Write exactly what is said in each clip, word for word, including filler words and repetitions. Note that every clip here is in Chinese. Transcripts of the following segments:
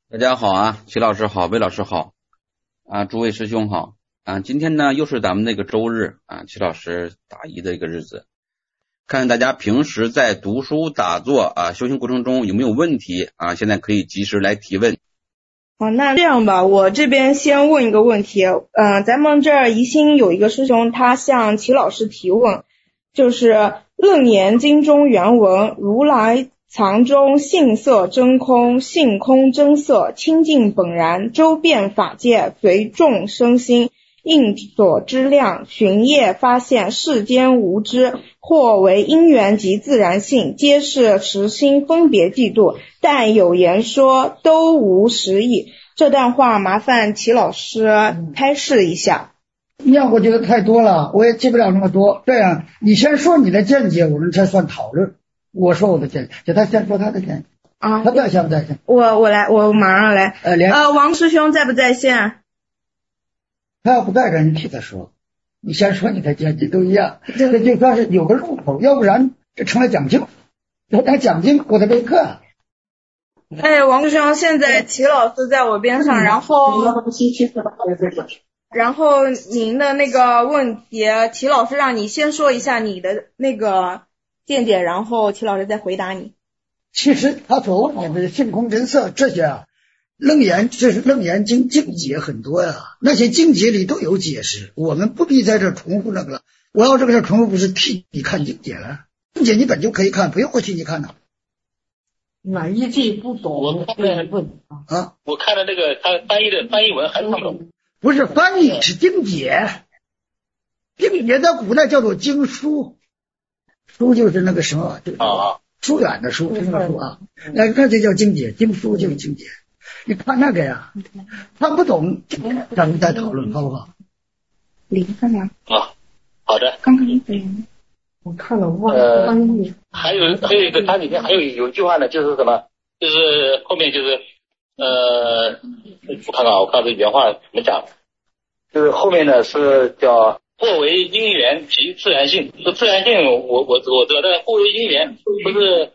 大家好啊，齐老师好，魏老师好啊，诸位师兄好啊。今天呢又是咱们那个周日啊，齐老师答疑的一个日子，看看大家平时在读书打坐啊修行过程中有没有问题啊，现在可以及时来提问。 好，那这样吧，我这边先问一个问题，嗯、呃，咱们这儿宜兴有一个师兄，他向齐老师提问，就是《楞严经》中原文，如来藏中性色真空，性空真色，清净本然，周遍法界，随众生心，应所知量，寻业发现世间无知，或为因缘及自然性，皆是实心分别嫉妒，但有言说都无实义。这段话麻烦齐老师开示一下。 呀，我觉得太多了，我也记不了那么多。这样，你先说你的见解，我们才算讨论。我说我的见解，叫他先说他的见解啊， 他在线不在线？ 我我来，我马上来。 呃，连呃，王师兄在不在线？ 他要不在这，你替他说。你先说你的见解都一样，这就算是有个入口，要不然这成了讲经。他讲经，我在备课。 哎，王师兄，现在齐老师在我边上，然后然后您的那个问题，齐老师让你先说一下你的那个见解，然后齐老师再回答你。 其实他所问的性空真色这些啊，楞严这是楞严经经解很多呀、啊，那些经解里都有解释，我们不必在这重复那个了。我要这个重复不是替你看经解了，经解你本就可以看，不用我替你看的。 哪一句不懂？我看了问啊， 我看了那个他翻译的翻译文还看不懂。 不是翻译，是经解。经解在古代叫做经书，书就是那个什么，就是疏远的疏，是那个疏啊。那那就叫经解，经书就是经解。你看那个呀，看不懂，咱们再讨论，好不好？ 零看了啊，好的。 刚刚一分。 我看了忘了翻译。 还有还有一个，它里面还有有一句话呢，就是什么？就是后面就是呃，我看看啊，我看这原话怎么讲？就是后面呢是叫或为因缘及自然性。这自然性我我我知道，但或为因缘不是。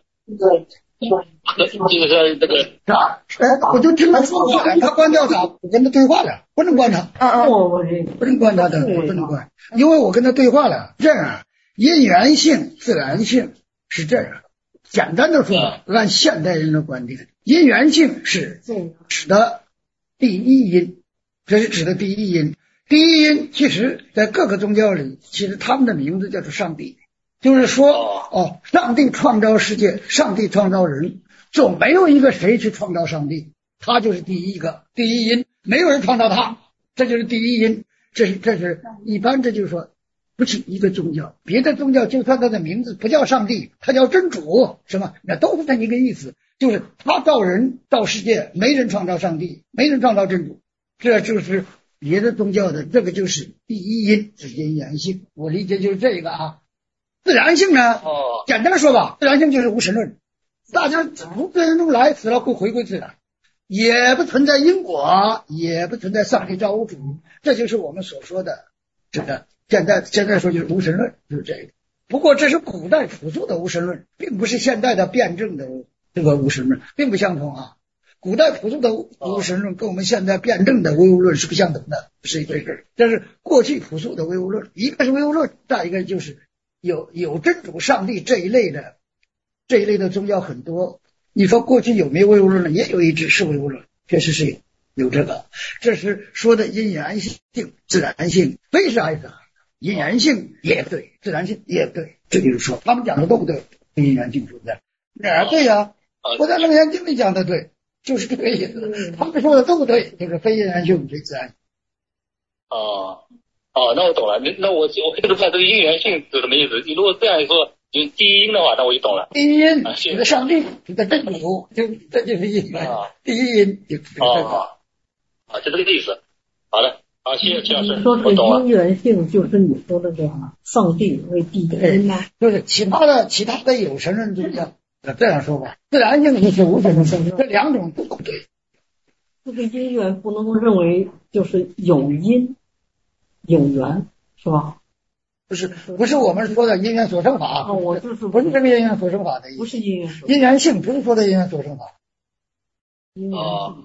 这个是那个啊，哎，我就听他说话了，他关掉他，我跟他对话了，不能关他， 嗯嗯， 我我这不能关他的，不能关，因为我跟他对话了。这样，因缘性、自然性是这样。简单的说，按现代人的观点，因缘性是指的第一因，这是指的第一因。第一因其实在各个宗教里，其实他们的名字叫做上帝。就是说，哦，上帝创造世界，上帝创造人，总没有一个谁去创造上帝，他就是第一个第一因，没有人创造他，这就是第一因。这是这是一般，这就是说，不是一个宗教，别的宗教就算他的名字不叫上帝，他叫真主，什么那都是这一个意思，就是他造人造世界，没人创造上帝，没人创造真主，这就是别的宗教的，这个就是第一因，是因缘性，我理解就是这个啊。自然性呢？哦，简单的说吧，自然性就是无神论。大家从自然中来，死了会回归自然，也不存在因果，也不存在上帝造物主，这就是我们所说的这个现在现在说就是无神论，就是这个。不过这是古代朴素的无神论，并不是现代的辩证的这个无神论，并不相同啊。古代朴素的无神论跟我们现在辩证的唯物论是不相同的，是一回事。这是过去朴素的唯物论，一个是唯物论，再一个就是有有真主上帝这一类的这一类的宗教很多。你说过去有没有唯物论呢？也有一支是唯物论，确实是有有这个。这是说的因缘性、自然性，非是挨着。因缘性也对，自然性也对，这就是说他们讲的都不对，因缘性说的哪儿对呀、啊？我在楞严经里讲的对，就是这个意思。他们说的都不对，就是非因缘性非自然性。 哦。哦，那我懂了。那我我可以看这个因缘性是什么意思？你如果这样一说，就第一因的话，那我就懂了。 第一因，你的上帝，你的真主，就这就是因缘。啊、第一因就哦，啊，就这个意思。好的，好，谢谢齐老师。 你说这个因缘性就是你说的这个上帝为第一因吗？ 就是其他的其他的有神论宗教这样说吧，自然性就是无神论宗教，这两种都不对。 这个因缘不能认为就是有因。有缘是吧？ 不是，不是我们说的因缘所生法。 哦，我就是不是这个因缘所生法的意思。 不是因缘所。 因缘性不是说的因缘所生法。 因缘性。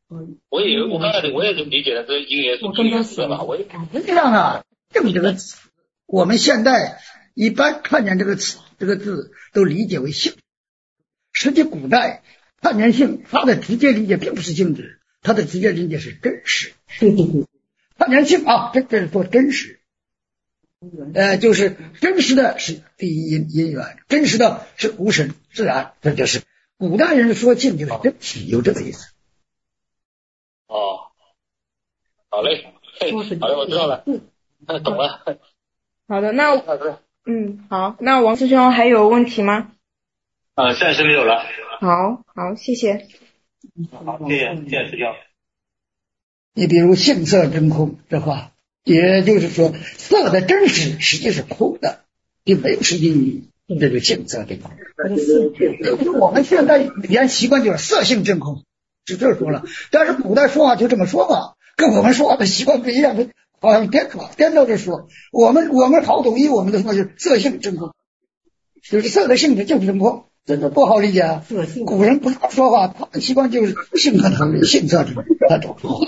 我也我刚才我也这么理解的，这因缘是因缘是吧？我也实际上啊，正这个词，我们现代一般看见这个词这个字都理解为性，实际古代看见性，它的直接理解并不是性质，它的直接理解是真实。 对对对， 看见性啊，这这是说真实，呃，就是真实的是第一因因缘，真实的是无神自然，这就是古代人说性就是真实，有这个意思。 哦，好嘞，嘿，好嘞，我知道了，嗯，懂了。 好的，那嗯好，那王师兄还有问题吗？ 啊，暂时没有了。 好，好，谢谢。 好，谢谢，谢谢师兄。 你比如性色真空这话，也就是说色的真实实际是空的，并没有实际意义，这就性色真空。我们现在语言习惯就是色性真空，是这说了，但是古代说话就这么说嘛，跟我们说话的习惯不一样，好像颠倒颠倒着说。我们我们好统一，我们的说就是色性真空，就是色的性质就是真空，这就不好理解啊。古人不常说话，他们习惯就是性和同性色真空，他都说。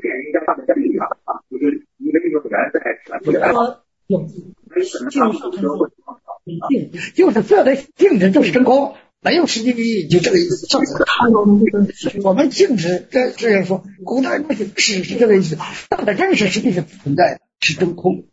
就是色的性质就是真空，没有实际意义，就这个意思。我们静止这这样说，古代那是是是这个意思，色的真实实际是存在的，是真空。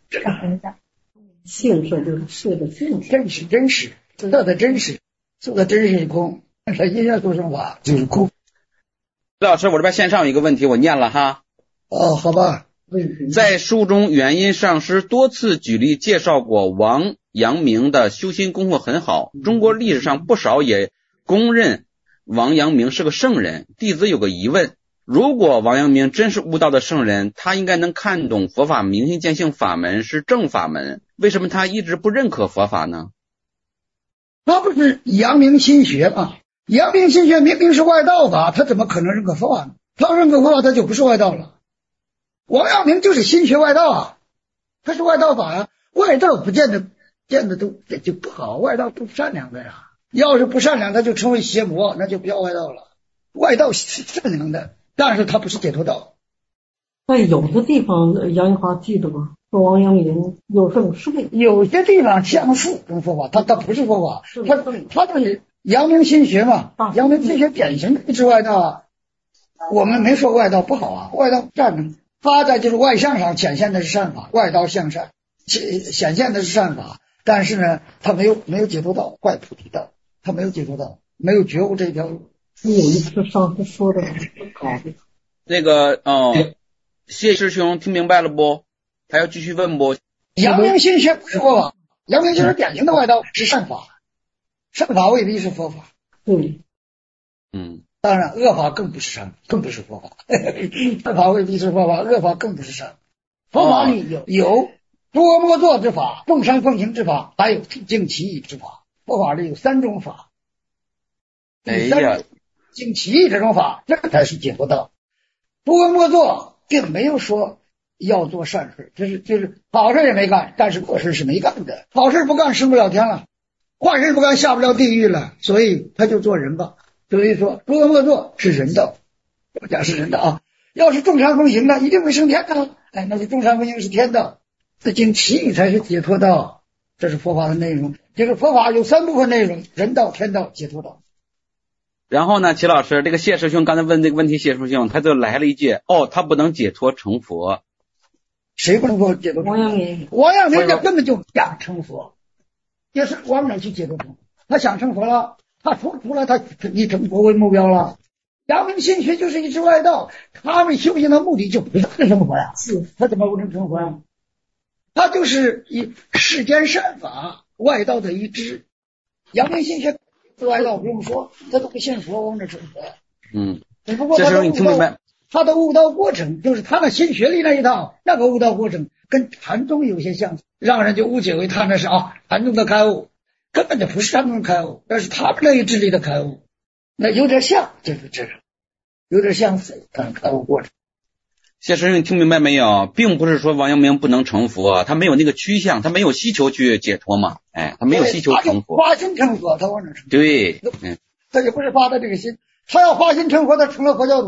性色就是色的性质， 真实真实，色的真实，色的真实是空，但是音乐做生法就是空。 老师，我这边线上有一个问题，我念了哈。 哦，好吧。 在书中，元音上师多次举例介绍过王阳明的修心功夫很好，中国历史上不少也公认王阳明是个圣人。弟子有个疑问，如果王阳明真是悟道的圣人，他应该能看懂佛法明心见性法门是正法门，为什么他一直不认可佛法呢？ 他不是阳明心学吗？阳明心学明明是外道法，他怎么可能认可佛法呢？他认可佛法，他就不是外道了。王阳明就是心学外道啊，他是外道法啊，外道不见得见得都就不好，外道不善良的呀。要是不善良，他就成为邪魔，那就不叫外道了。外道是善良的，但是他不是解脱道。 在有的地方，杨玉华记得吧？说王阳明有圣是个， 有些地方相似跟佛法，他他不是佛法，他他就是阳明心学嘛，阳明心学典型的是外道啊。我们没说外道不好啊，外道善良。他在就是外向上显现的是善法，外道向善显现的是善法，但是呢，他没有没有解脱道，坏菩提道，他没有解脱道，没有觉悟这条路。 有一次上次说的好的， 那个哦，谢师兄听明白了不？还要继续问不？ 阳明心学不是佛法，阳明就是典型的外道，是善法，善法未必是佛法。 对， 嗯。 当然，恶法更不是善，更不是佛法。善法未必是佛法，恶法更不是善。佛法里有有多摩作之法、众山奉行之法，还有净其意之法。佛法里有三种法。 哎呀， 净其意这种法，这才是解脱道。多摩作并没有说要做善事，就是就是好事也没干，但是恶事是没干的。好事不干，升不了天了；坏事不干，下不了地狱了。所以他就做人吧。所以说，多莫作是人道，我讲是人道啊。要是众善奉行的，一定会升天的。哎，那是众善奉行是天道，这净其意才是解脱道。这是佛法的内容。这个佛法有三部分内容：人道、天道、解脱道。 然后呢，齐老师，这个谢师兄刚才问这个问题，谢师兄他就来了一句：哦，他不能解脱成佛。 谁不能够解脱成佛？ 王阳明， 王阳明根本就想成佛，也是往哪去解脱成佛？他想成佛了。他出出来，他以成佛为目标了。阳明心学就是一支外道，他们修行的目的就不是成佛呀，他怎么不能成佛呀？他就是以世间善法外道的一支。阳明心学外道不用说，他都不信佛，往哪成佛呀？ 嗯， 只不过他的悟道，他的悟道过程就是他的心学里那一套，那个悟道过程跟禅宗有些像，让人就误解为他那是啊禅宗的开悟。根本就不是他们开悟，那是他们那一智力的开悟，那有点像，就是这样，有点相似，但开悟过程。 谢师兄，你听明白没有？并不是说王阳明不能成佛，他没有那个趋向，他没有希求去解脱嘛，哎，他没有希求成佛。 发心成佛，他往哪成佛？ 对，嗯， 他也不是发的这个心，他要发心成佛，他成了佛教徒了。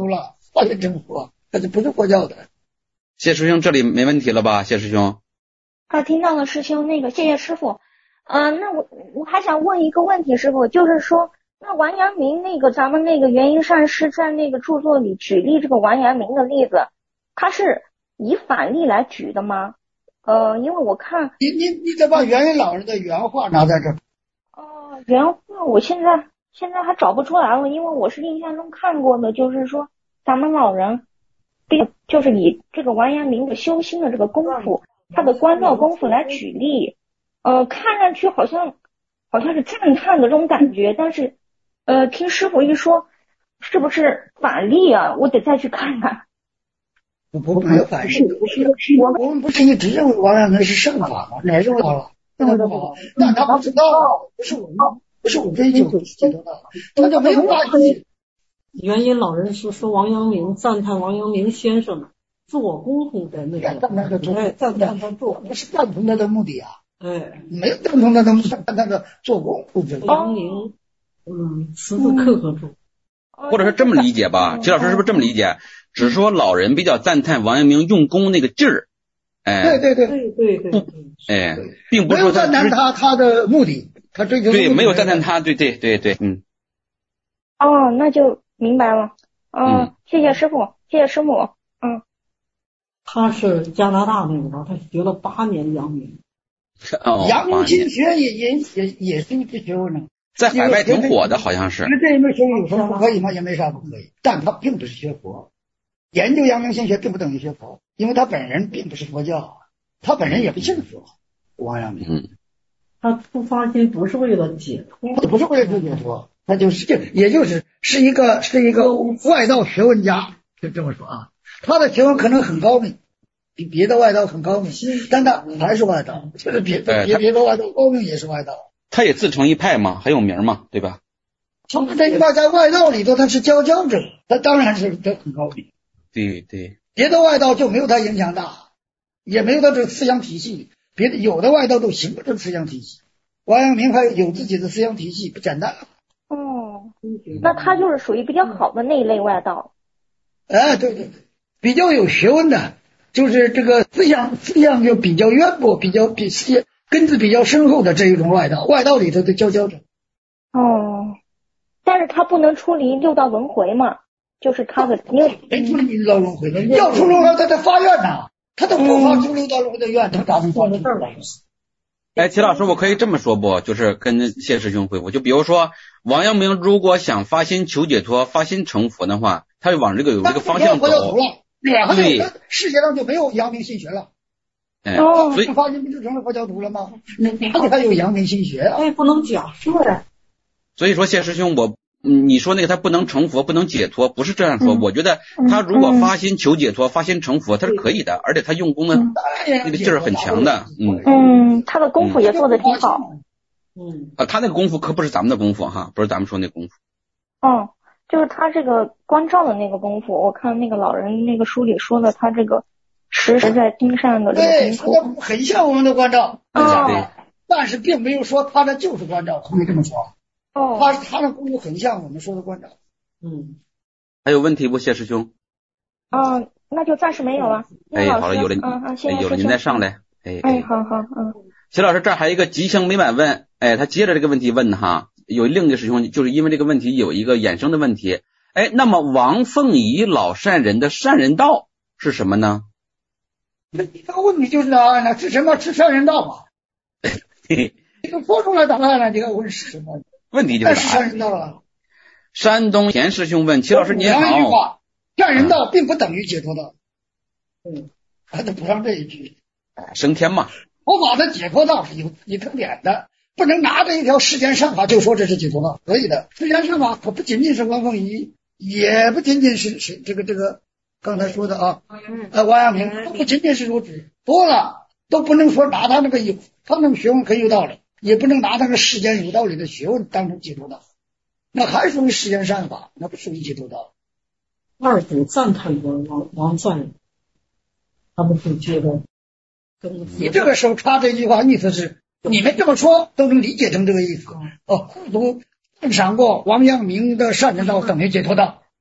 发现成佛，他就不是佛教的。 谢师兄这里没问题了吧？谢师兄啊，听到了师兄，那个谢谢师傅。嗯、呃，那我我还想问一个问题，师傅，就是说，那王阳明那个咱们那个元婴善师在那个著作里举例这个王阳明的例子，他是以反例来举的吗？呃，因为我看你你你得把元婴老人的原话拿在这儿。 哦、呃，原话我现在现在还找不出来了，因为我是印象中看过的，就是说咱们老人并就是以这个王阳明的修心的这个功夫，他的观照功夫来举例，呃，看上去好像好像是赞叹的这种感觉，但是呃，听师傅一说，是不是反例啊？我得再去看看。 我不没有反例，我们不是一直认为王阳明是圣法吗？哪认为了？那不好，但他不知道，不是我们，不是我们追求解脱道，他就没有发现。 元婴老人是说王阳明赞叹王阳明先生做功夫的那个， 赞叹他做， 哎，赞叹他做， 不是赞同他的目的啊， 哎， 没有赞同他的目的，赞叹他的做功夫。 王阳明，嗯，词字刻合住。 或者是这么理解吧，齐老师是不是这么理解？只是说老人比较赞叹王阳明用功那个劲儿，哎， 对对对对对对， 哎，并不没有是说赞叹他他的目的，他追求对，没有赞叹他，对对对对，嗯。 哦，那就明白了。嗯、 嗯， 谢谢师傅，谢谢师傅。嗯， 他是加拿大那个，他学了八年阳明。 哦， 阳明心学也也也也是一个学问呢。 在海外挺火的，好像是。 那这一门学问有什么不可以吗？也没啥不可以，但他并不是学佛。研究阳明心学并不等于学佛，因为他本人并不是佛教，他本人也不信佛。王阳明， 嗯， 他出发心不是为了解脱， 他不是为了解脱，他就是就也就是是一个是一个外道学问家，就这么说啊。他的学问可能很高明，比别的外道很高明，但他还是外道，就是别的别别的外道高明也是外道。 他也自成一派嘛，很有名嘛，对吧？ 他这一派在外道里头他是佼佼者，他当然是他很高明。 对对， 别的外道就没有他影响大，也没有他这个思想体系，别的有的外道都形不成思想体系。王阳明还有自己的思想体系，不简单。 哦，那他就是属于比较好的那一类外道。 哎，对对对，比较有学问的，就是这个思想思想就比较渊博，比较比些根子比较深厚的这一种外道，外道里头的佼佼者。 哦，但是他不能出离六道轮回嘛，就是他的因为没出离六道轮回，要出轮回他得发愿呐，他都不发出六道轮回的愿，他咋能发出这儿来？ 哎，齐老师，我可以这么说不？就是跟谢师兄回复，就比如说王阳明如果想发心求解脱、发心成佛的话，他就往这个有这个方向走。对， 世界上就没有阳明心学了。 哎，所以发心不就成了佛教徒了吗？哪里还有阳明心学啊？ 哎，不能假设呀。 所以说，谢师兄，我嗯，你说那个他不能成佛，不能解脱，不是这样说。 嗯、 我觉得他如果发心求解脱、发心成佛，他是可以的，而且他用功的那个劲儿很强的。嗯嗯，他的功夫也做得挺好。 嗯啊，他那个功夫可不是咱们的功夫哈，不是咱们说那功夫。 哦，就是他这个观照的那个功夫，我看那个老人那个书里说的，他这个实实在心善的这个功夫， 很像我们的观照。 哦， 对， 但是并没有说他的就是观照，没这么说。 哦， 他他的功夫很像我们说的观照。 嗯， 还有问题不，谢师兄？ 哦，那就暂时没有了。 哎，好了，有了， 嗯嗯，谢谢有了，您再上来。哎哎，好好嗯。 齐老师，这儿还有一个吉祥美满问，哎，他接着这个问题问哈，有另一个师兄就是因为这个问题有一个衍生的问题，哎，那么王凤仪老善人的善人道是什么呢？ 那这个问题就是答案了，是什么？是善人道嘛？这个说出来答案了，这个问是什么？ 问题就是善人道了。 山东田师兄问齐老师您好， 善人道并不等于解脱道。 嗯， 还得补上这一句， 升天嘛。 佛法的解脱道是有有特点的，不能拿着一条世间善法就说这是解脱道，可以的。世间善法可不仅仅是王凤仪，也不仅仅是是这个这个刚才说的啊，呃王阳明都不仅仅是如此，多了都不能说拿他那个有他那个学问可以有道理，也不能拿那个世间有道理的学问当成解脱道，那还属于世间善法，那不属于解脱道。 二祖赞叹过王王赞人，他们就觉得跟你这个时候插这句话，意思是你们这么说都能理解成这个意思。哦，都赞赏过王阳明的善人道等于解脱道，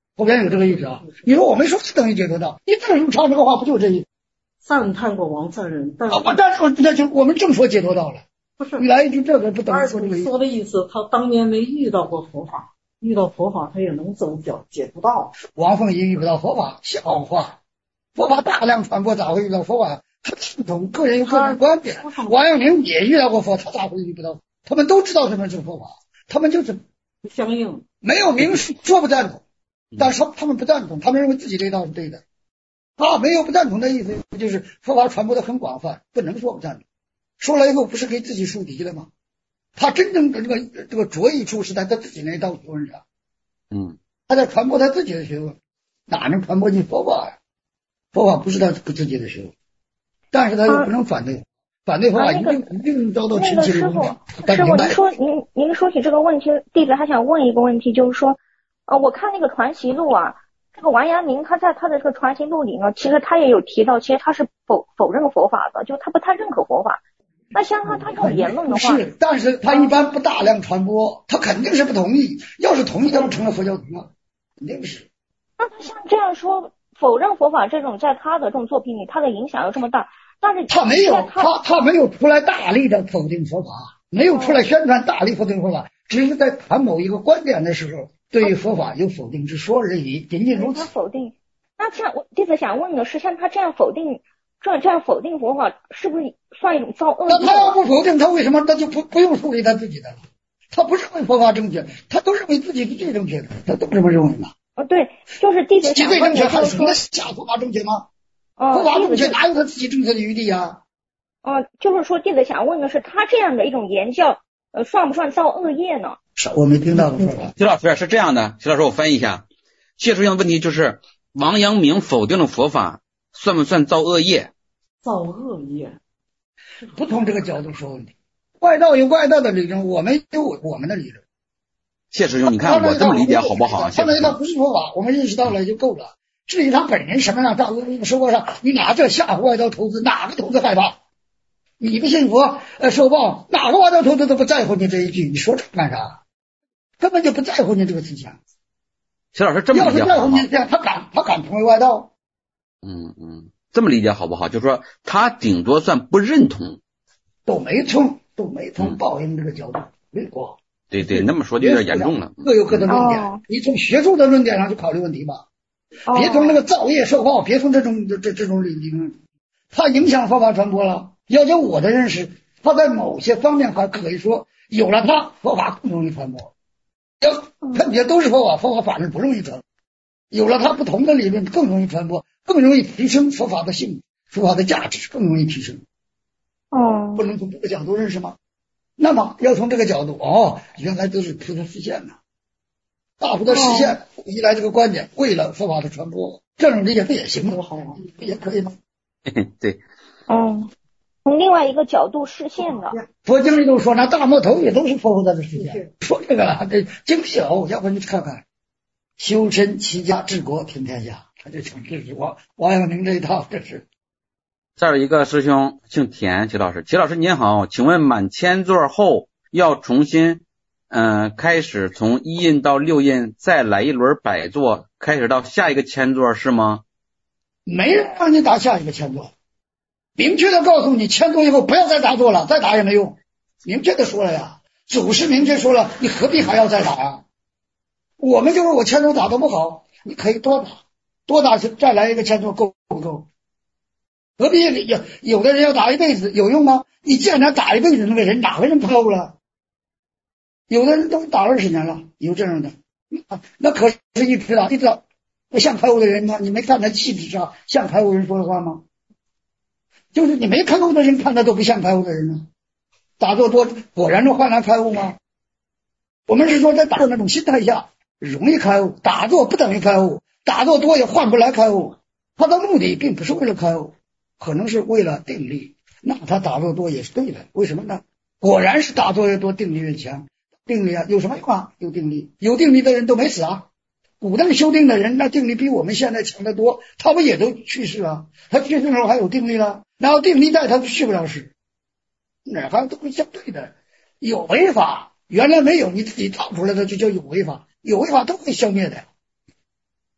后边有这个意思啊。你说我没说是等于解脱道，你这时候唱这个话不就这意思？ 赞叹过王赞人，但是啊，我但是那就我们正说解脱道了。 不是你来一句这个不等于二说这个意思。 说的意思，他当年没遇到过佛法，遇到佛法他也能走解解脱道。 王凤仪遇不到佛法，笑话，佛法大量传播咋会遇到佛法？他不同，个人有个人观点。王阳明也遇到过佛，他咋会遇不到？他们都知道什么是佛法，他们就是不相应， 没有明说不赞同，但是他们不赞同，他们认为自己这一套是对的。他没有不赞同的意思，就是佛法传播的很广泛，不能说不赞同。说了以后不是给自己树敌了吗？他真正的这个这个着意处是在他自己那一套学问上， 嗯， 他在传播他自己的学问，哪能传播进佛法呀？佛法不是他自己的学问，但是他又不能反对，啊、反对佛法一定、啊那个、一定遭到群起的攻击。 那个师傅，师傅，您说您您说起这个问题，弟子还想问一个问题，就是说，呃，我看那个传习录啊，这个王阳明他在他的这个传习录里呢，其实他也有提到，其实他是否否认佛法的，就他不太认可佛法。那像他他这种言论的话， 是，但是他一般不大量传播，他肯定是不同意。要是同意，他不成了佛教徒吗？肯定是。 那他像这样说否认佛法这种，在他的这种作品里，他的影响又这么大，但是他没有他他没有出来大力的否定佛法，没有出来宣传大力否定佛法，只是在谈某一个观点的时候，对于佛法有否定之说而已，仅仅如此。 他否定。那像我弟子想问的是，像他这样否定。这这样否定佛法，是不是算一种造恶业？ 那他要不否定，他为什么他就不不用树立他自己的了？他不认为佛法正确，他都认为自己是最正确的，他都这么认为吗？ 哦，对，就是弟子想问的就是说， 假佛法正确吗？ 哦， 佛法正确哪有他自己正确的余地啊？ 哦，就是说弟子想问的是，他这样的一种言教，呃，算不算造恶业呢？ 是，我没听到过说法。 徐老师是这样的，徐老师我翻译一下，切出性问题就是王阳明否定了佛法。算不算造恶业？ 造恶业， 不从这个角度说问题。外道有外道的理论，我们有我们的理论。 谢师兄，你看我这么理解好不好？ 他那一套不是佛法，我们认识到了就够了。至于他本人什么样造恶，生活上你拿这吓唬外道投资，哪个投资害怕？你不信佛呃受报，哪个外道投资都不在乎你这一句，你说这干啥？根本就不在乎你这个思想。 徐老师这么理解好不好？ 要是在乎你这样，他敢他敢成为外道？ 嗯嗯，这么理解好不好？就是说他顶多算不认同， 都没从都没从报应这个角度没过。 对对，那么说就有点严重了。 各有各的论点， 哦、 你从学术的论点上去考虑问题吧，哦、别从那个造业受报，别从这种这这种理论，它影响佛法传播了。要就我的认识，它在某些方面还可以说有了它，佛法更容易传播。要分别都是佛法，佛法反正不容易传。有了它不同的理论更容易传播，更容易提升佛法的性，佛法的价值更容易提升。 哦， 不能从这个角度认识吗？那么要从这个角度，哦，原来都是菩萨示现呐，大菩萨示现依赖这个观点，为了佛法的传播，这种理解不也行吗？好啊，不也可以吗？ 对， 嗯，从另外一个角度示现的。 佛经里都说，那大魔头也都是佛菩萨的示现。说这个了，这经小，要不然你看看。修身齐家治国平天下，他就讲这是王王阳明这一套，这是。 这儿有一个师兄姓田，齐老师，齐老师您好，请问满千座后要重新嗯、呃、开始从一印到六印，再来一轮百座，开始到下一个千座是吗？ 没人让你打下一个千座，明确的告诉你，千座以后不要再打坐了，再打也没用，明确的说了呀，祖师明确说了，你何必还要再打呀？我们就是我千座打得不好，你可以多打，多打再来一个千座够不够？何必有有的人要打一辈子有用吗？你既然他打一辈子那个人哪个人抛了？有的人都打二十年了，有这样的，啊、那可是一直打一直打，那像开悟的人吗？你没看他气质上像开悟人说的话吗？就是你没开悟的人看他都不像开悟的人呢。打坐多果然是换来开悟吗？我们是说在打坐那种心态下容易开悟，打坐不等于开悟，打坐多也换不来开悟。他的目的并不是为了开悟，可能是为了定力，那他打坐多也是对的。为什么呢？果然是打坐越多定力越强。定力啊有什么用啊？有定力，有定力的人都没死啊。古代修定的人那定力比我们现在强得多，他不也都去世了？他去世的时候还有定力了，然后定力在他去不了世，哪行都会相对的。有违法原来没有，你自己造出来的就叫有违法，有违法都会消灭的。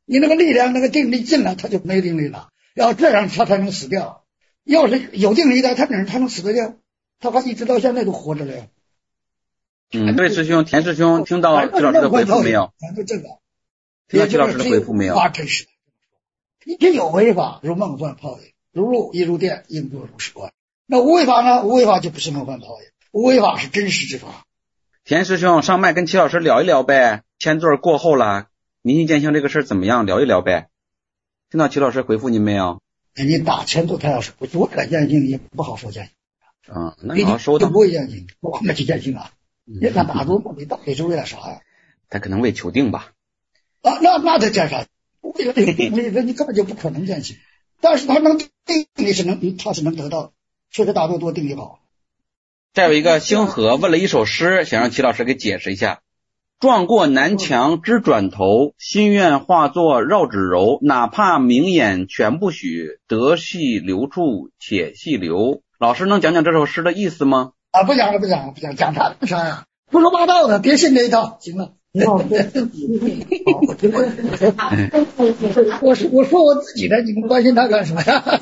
你那个力量那个定力进来，他就没定力了，要这样他才能死掉。要是有定力的，他哪他能死得掉？他还一直到现在都活着了呀。 嗯，对，师兄，田师兄听到齐老师的回复没有？ 就这个， 听到齐老师的回复没有？ 啊，真是的，一切有为法，如梦幻泡影，如露亦如电，应作如是观。那无为法呢？无为法就不是梦幻泡影，无为法是真实之法。 田师兄上麦跟齐老师聊一聊呗，签字过后了，明心见性这个事儿怎么样？聊一聊呗。听到齐老师回复您没有？ 你打签字，他要是不做这个见性，也不好说见性。 啊，那你好好收他。 不会见性，我们去见性啊。你看打坐目的到底是为了啥呀？ 他可能为求定吧。 啊，那那他见啥？为了这个定力，你根本就不可能见性。但是他能定力是能，他是能得到，确实打坐多定力好。 再有一个星河问了一首诗，想让齐老师给解释一下。撞过南墙知转头，心愿化作绕指柔，哪怕明眼全不许，得细留处且细留。老师能讲讲这首诗的意思吗？ 啊，不讲了，不讲了，不讲，讲他啥呀？胡说八道的，别信这一套，行了。我是我说我自己的，你们关心他干什么呀？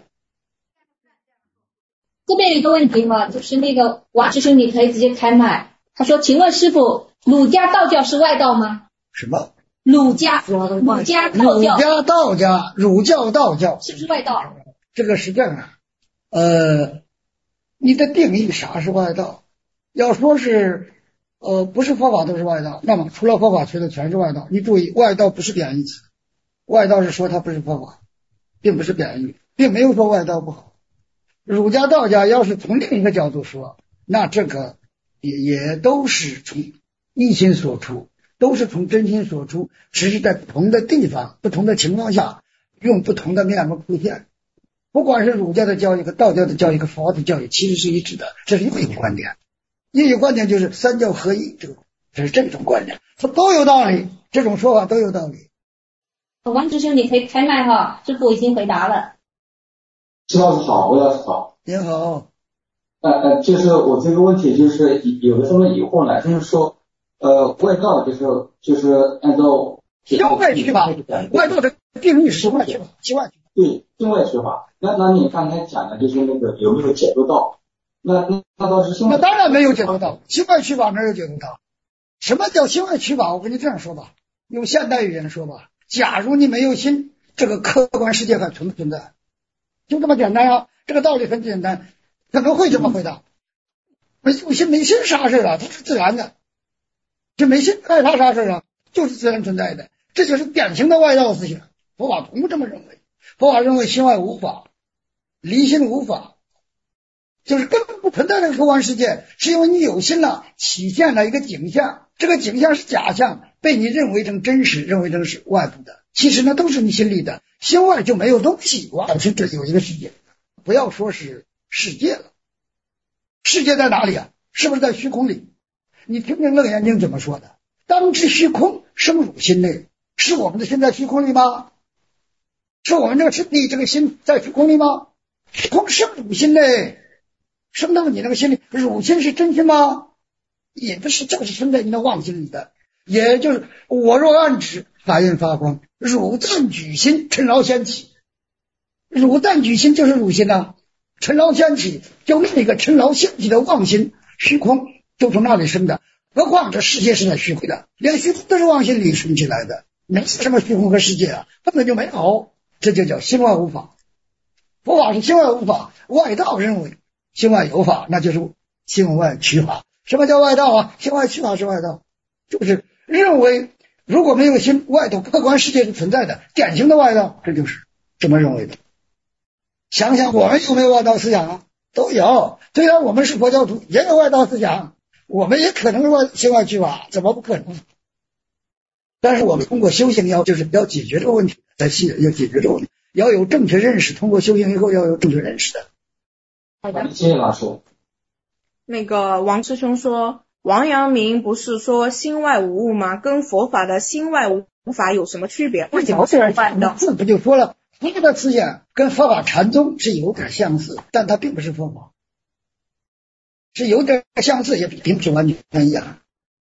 这边有一个问题嘛，就是那个王师兄，你可以直接开麦。他说：“请问师傅，儒家道教是外道吗？” 什么？ 儒家，儒家道教， 儒家道家，儒教道教是不是外道？ 这个是这样啊，呃，你的定义啥是外道？要说是呃不是佛法都是外道，那么除了佛法学的全是外道。你注意，外道不是贬义词，外道是说它不是佛法，并不是贬义，并没有说外道不好。儒家道家要是从另一个角度说，那这个也也都是从一心所出，都是从真心所出，只是在不同的地方、不同的情况下，用不同的面目出现。不管是儒家的教育和道教的教育和佛的教育，其实是一致的，这是另一个观点。另一个观点就是三教合一，这个这是这种观点，它都有道理，这种说法都有道理。 王师兄，你可以开麦哈，师傅已经回答了。 齐老师好，魏老师好。 您好。 呃呃，就是我这个问题就是有个什么疑惑呢？就是说，呃，外道就是就是按照境外取法，外道的定义是境外取法，境外取法。 对，境外取法。那那你刚才讲的就是那个有没有解脱道？那那那倒是那当然没有解脱道，境外取法哪有解脱道？什么叫境外取法？我跟你这样说吧，用现代语言说吧，假如你没有心，这个客观世界还存不存在？就这么简单啊，这个道理很简单，可能会这么回答。没有心，没心啥事啊？它是自然的，这没心害怕啥事啊？就是自然存在的，这就是典型的外道思想。佛法从不这么认为，佛法认为心外无法，离心无法，就是根本不存在这个客观世界，是因为你有心了，起现了一个景象，这个景象是假象，被你认为成真实，认为成是外部的，其实呢都是你心里的，心外就没有东西，我是这有一个世界，不要说是世界了，世界在哪里啊？是不是在虚空里？你听听楞严经怎么说的？当知虚空生汝心内，是我们的心在虚空里吗？是我们这个身体这个心在虚空里吗？虚空生汝心内，生到你那个心里，汝心是真心吗？也不是，就是生在你的妄心里的。也就是我若暗指，法印发光，汝暂举心，尘劳掀起。汝暂举心就是汝心啊，尘劳掀起就那个尘劳掀起的妄心，虚空就从那里生的。何况这世界是在虚空的，连虚空都是妄心里生起来的，没什么虚空和世界啊，根本就没有。这就叫心外无法。佛法是心外无法，外道认为心外有法，那就是心外取法。什么叫外道啊？心外取法是外道，就是认为如果没有心，外头客观世界是存在的，典型的外道，这就是这么认为的。想想我们有没有外道思想啊？都有。虽然我们是佛教徒，也有外道思想，我们也可能是外心外取法，怎么不可能？但是我们通过修行要就是要解决这个问题，在信要解决这个问题，要有正确认识。通过修行以后要有正确认识的。 好的， 谢谢老师。 那个王师兄说，王阳明不是说心外无物吗？跟佛法的心外无法有什么区别？为什么是外道？ 字不就说了，佛的思想跟佛法禅宗是有点相似，但它并不是佛法，是有点相似，也并不是完全一样。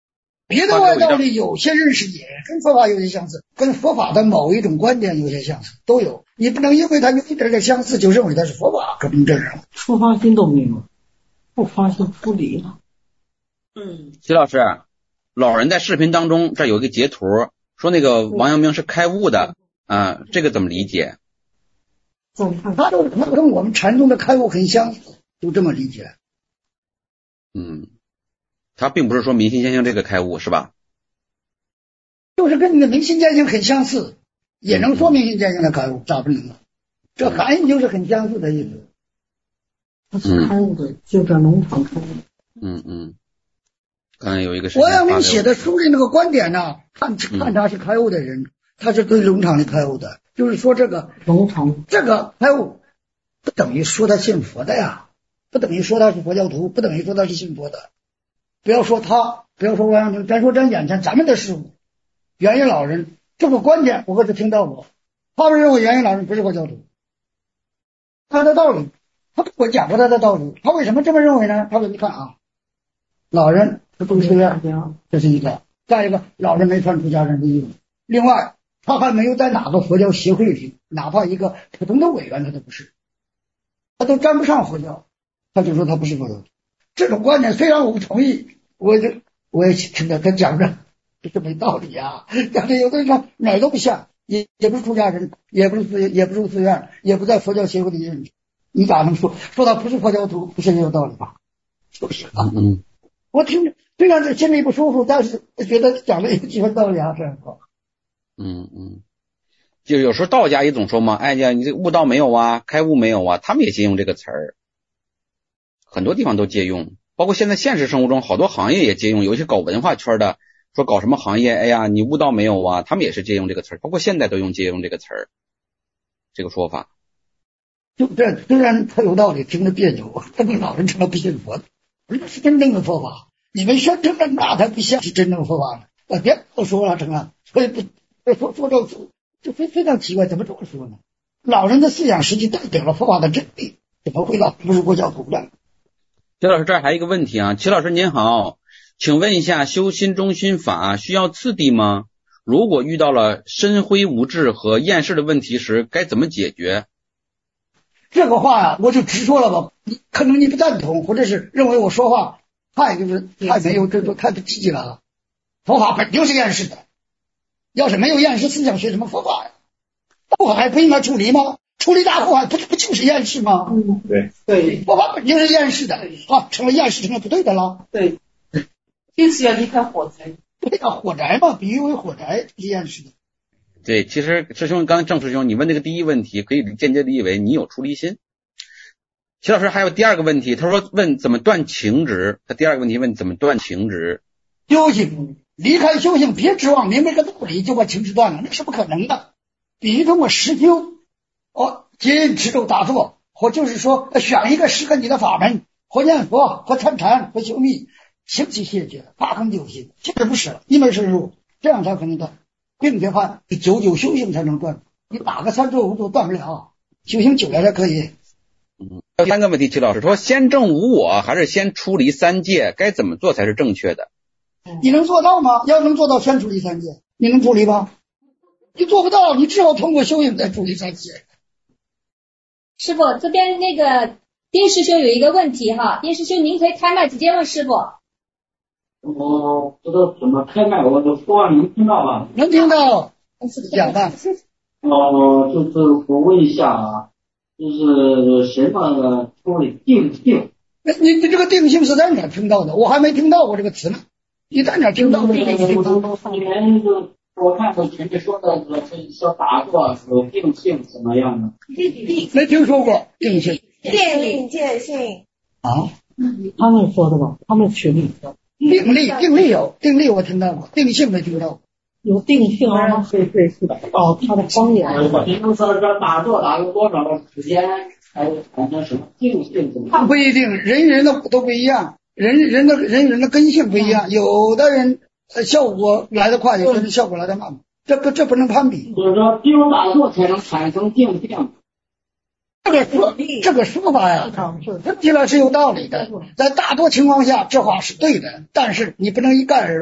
别的外道里有些认识也跟佛法有些相似，跟佛法的某一种观点有些相似，都有。你不能因为它有一点点相似就认为它是佛法，可不能这样。 出发心都没有，不发心出离了。 嗯，徐老师，老人在视频当中这有一个截图，说那个王阳明是开悟的啊，这个怎么理解？ 他都他跟我们禅宗的开悟很相似，就这么理解。 嗯，他并不是说明心见性这个开悟是吧？ 就是跟你的明心见性很相似，也能说明心见性的开悟，咋不能呢？这含义就是很相似的意思。 他是开悟的，就在农场开悟。 嗯嗯。刚才有一个王阳明写的书里那个观点呢、啊，看看他是开悟的人，他是对农场里开悟的，就是说这个农场这个开悟不等于说他信佛的呀，不等于说他是佛教徒，不等于说他是信佛的。不要说他，不要说王阳明，咱说咱眼前咱们的师父圆圆老人，这个观点我可是听到过，他们认为圆圆老人不是佛教徒，他的道理，他跟我讲过他的道理，他为什么这么认为呢？他说你看啊，老人是住寺院，这是一个；再一个，老人没穿出家人的衣服；另外，他还没有在哪个佛教协会里，哪怕一个普通的委员，他都不是，他都沾不上佛教，他就说他不是佛教徒。这种观点虽然我不同意，我就我也听着他讲着，这没道理啊！讲的有的人哪儿都不像，也也不是出家人，也不是寺，也不是寺院，也不在佛教协会里任职，你咋能说说他不是佛教徒？不是也有道理吧？是不是啊？ 嗯。 我听着虽然是心里不舒服，但是觉得讲的有几分道理啊，这样说。 嗯嗯，就有时候道家也总说嘛，哎呀，你这悟道没有啊，开悟没有啊，他们也借用这个词儿，很多地方都借用，包括现在现实生活中好多行业也借用，有一些搞文化圈的说搞什么行业，哎呀，你悟道没有啊，他们也是借用这个词儿，包括现在都用借用这个词儿，这个说法。 就这虽然他有道理，听着别扭，但是老人成了不信佛的。那是真正的佛法，你们宣称的那才不像是真正的佛法呢。啊，别都说了，成了，所以不说说这就非非常奇怪，怎么这么说呢？老人的思想实际代表了佛法的真理，怎么会老不是佛教徒呢？ 齐老师，这儿还有一个问题啊，齐老师您好，请问一下，修心中心法需要次第吗？如果遇到了身灰无智和厌世的问题时，该怎么解决？ 这个话呀，我就直说了吧，你可能你不赞同，或者是认为我说话太就是太没有这种太不积极了。佛法本就是厌世的，要是没有厌世思想，学什么佛法呀？祸害不应该处理吗？处理大祸害不不就是厌世吗？ 嗯，对对， 佛法本就是厌世的，啊，成了厌世成了不对的了。 对，就是要离开火灾。 对啊，火灾嘛，比喻为火灾是厌世的。 对，其实师兄刚才郑师兄你问这个第一问题，可以间接理解为你有出离心。齐老师还有第二个问题，他说问怎么断情执，他第二个问题问怎么断情执。 修行离开修行，别指望明白个道理就把情执断了，那是不可能的。比如通过实修，哦，接引持咒打坐，或就是说选一个适合你的法门，或念佛，或参禅，或修密，行其谢绝，发空就行，这是不是一门深入，这样才可能断。并且话久久修行才能断，你打个三坐五坐断不了，修行久了才可以。 嗯，还有三个问题，齐老师说先证无我还是先出离三界，该怎么做才是正确的？ 你能做到吗？要能做到先出离三界，你能出离吗？你做不到，你只好通过修行再出离三界。 师傅，这边那个丁师兄有一个问题哈，丁师兄您可以开麦直接问师傅。 我不知道怎么开麦，我我说话能听到吗？ 能听到，讲吧。 哦，就是我问一下啊，就是什么说的定性？ 那你你这个定性是在哪听到的？我还没听到过这个词呢。你在哪听到的？ 上面就我看过前面说的是说打坐有定性怎么样呢？ 没听说过定性。 定力见性啊？ 他们说的吧？他们群里说。 定力，定力有，定力我听到过，定性没听到过。 有定性啊？对对是的。哦，他的方言。 比如说说打坐打了多少时间，才产生什么定性怎么样？ 不一定，人人的都不一样，人人的人人的根性不一样，有的人效果来得快，有的人效果来得慢，这不这不能攀比。 就是说，只有打坐才能产生定性。 这个说这个说法呀，听起来是有道理的，在大多情况下这话是对的，但是你不能一概而论。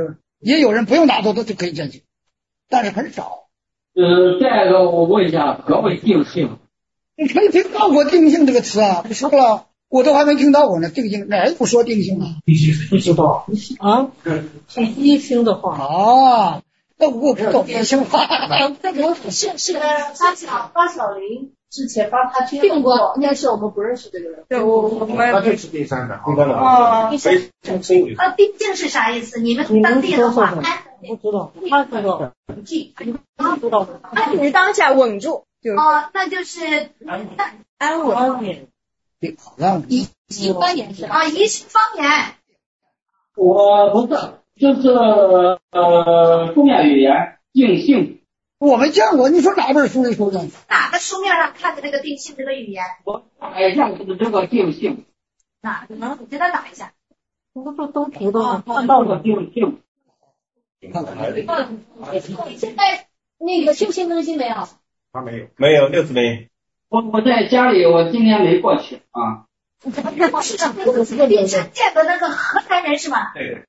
也有人不用打坐他就可以见性，但是很少。 呃，再一个我问一下，何为定性？ 你没听到过定性这个词啊？不说了，我都还没听到过呢。定性哪有不说定性啊？ 不知道啊？是一心的话啊，那我不懂一心话。 那个是是八小八小林之前帮他定过，应该是我们不认识这个人。 对，我我们他就是第三的，第三的。 哦， 啊，定性是啥意思？你们当地的话， 不知道，他知道，他知道。 安于当下，稳住。 哦，那就是安稳。 安稳。 宜兴方言是吧？ 啊，宜兴方言。 我不是，就是呃中亚语言定性。 我没见过，你说哪本书里说的？ 哪个书面上看的这个定性这个语言？ 我打一下就是这个定性。 哪个呢？你给他打一下。 我都都知道， 看到了定性。 你现在那个修行中心没有？ 他没有，没有，六字没。 我我在家里，我今年没过去啊。 是这个这个脸上见的那个河南人是吧？ 对。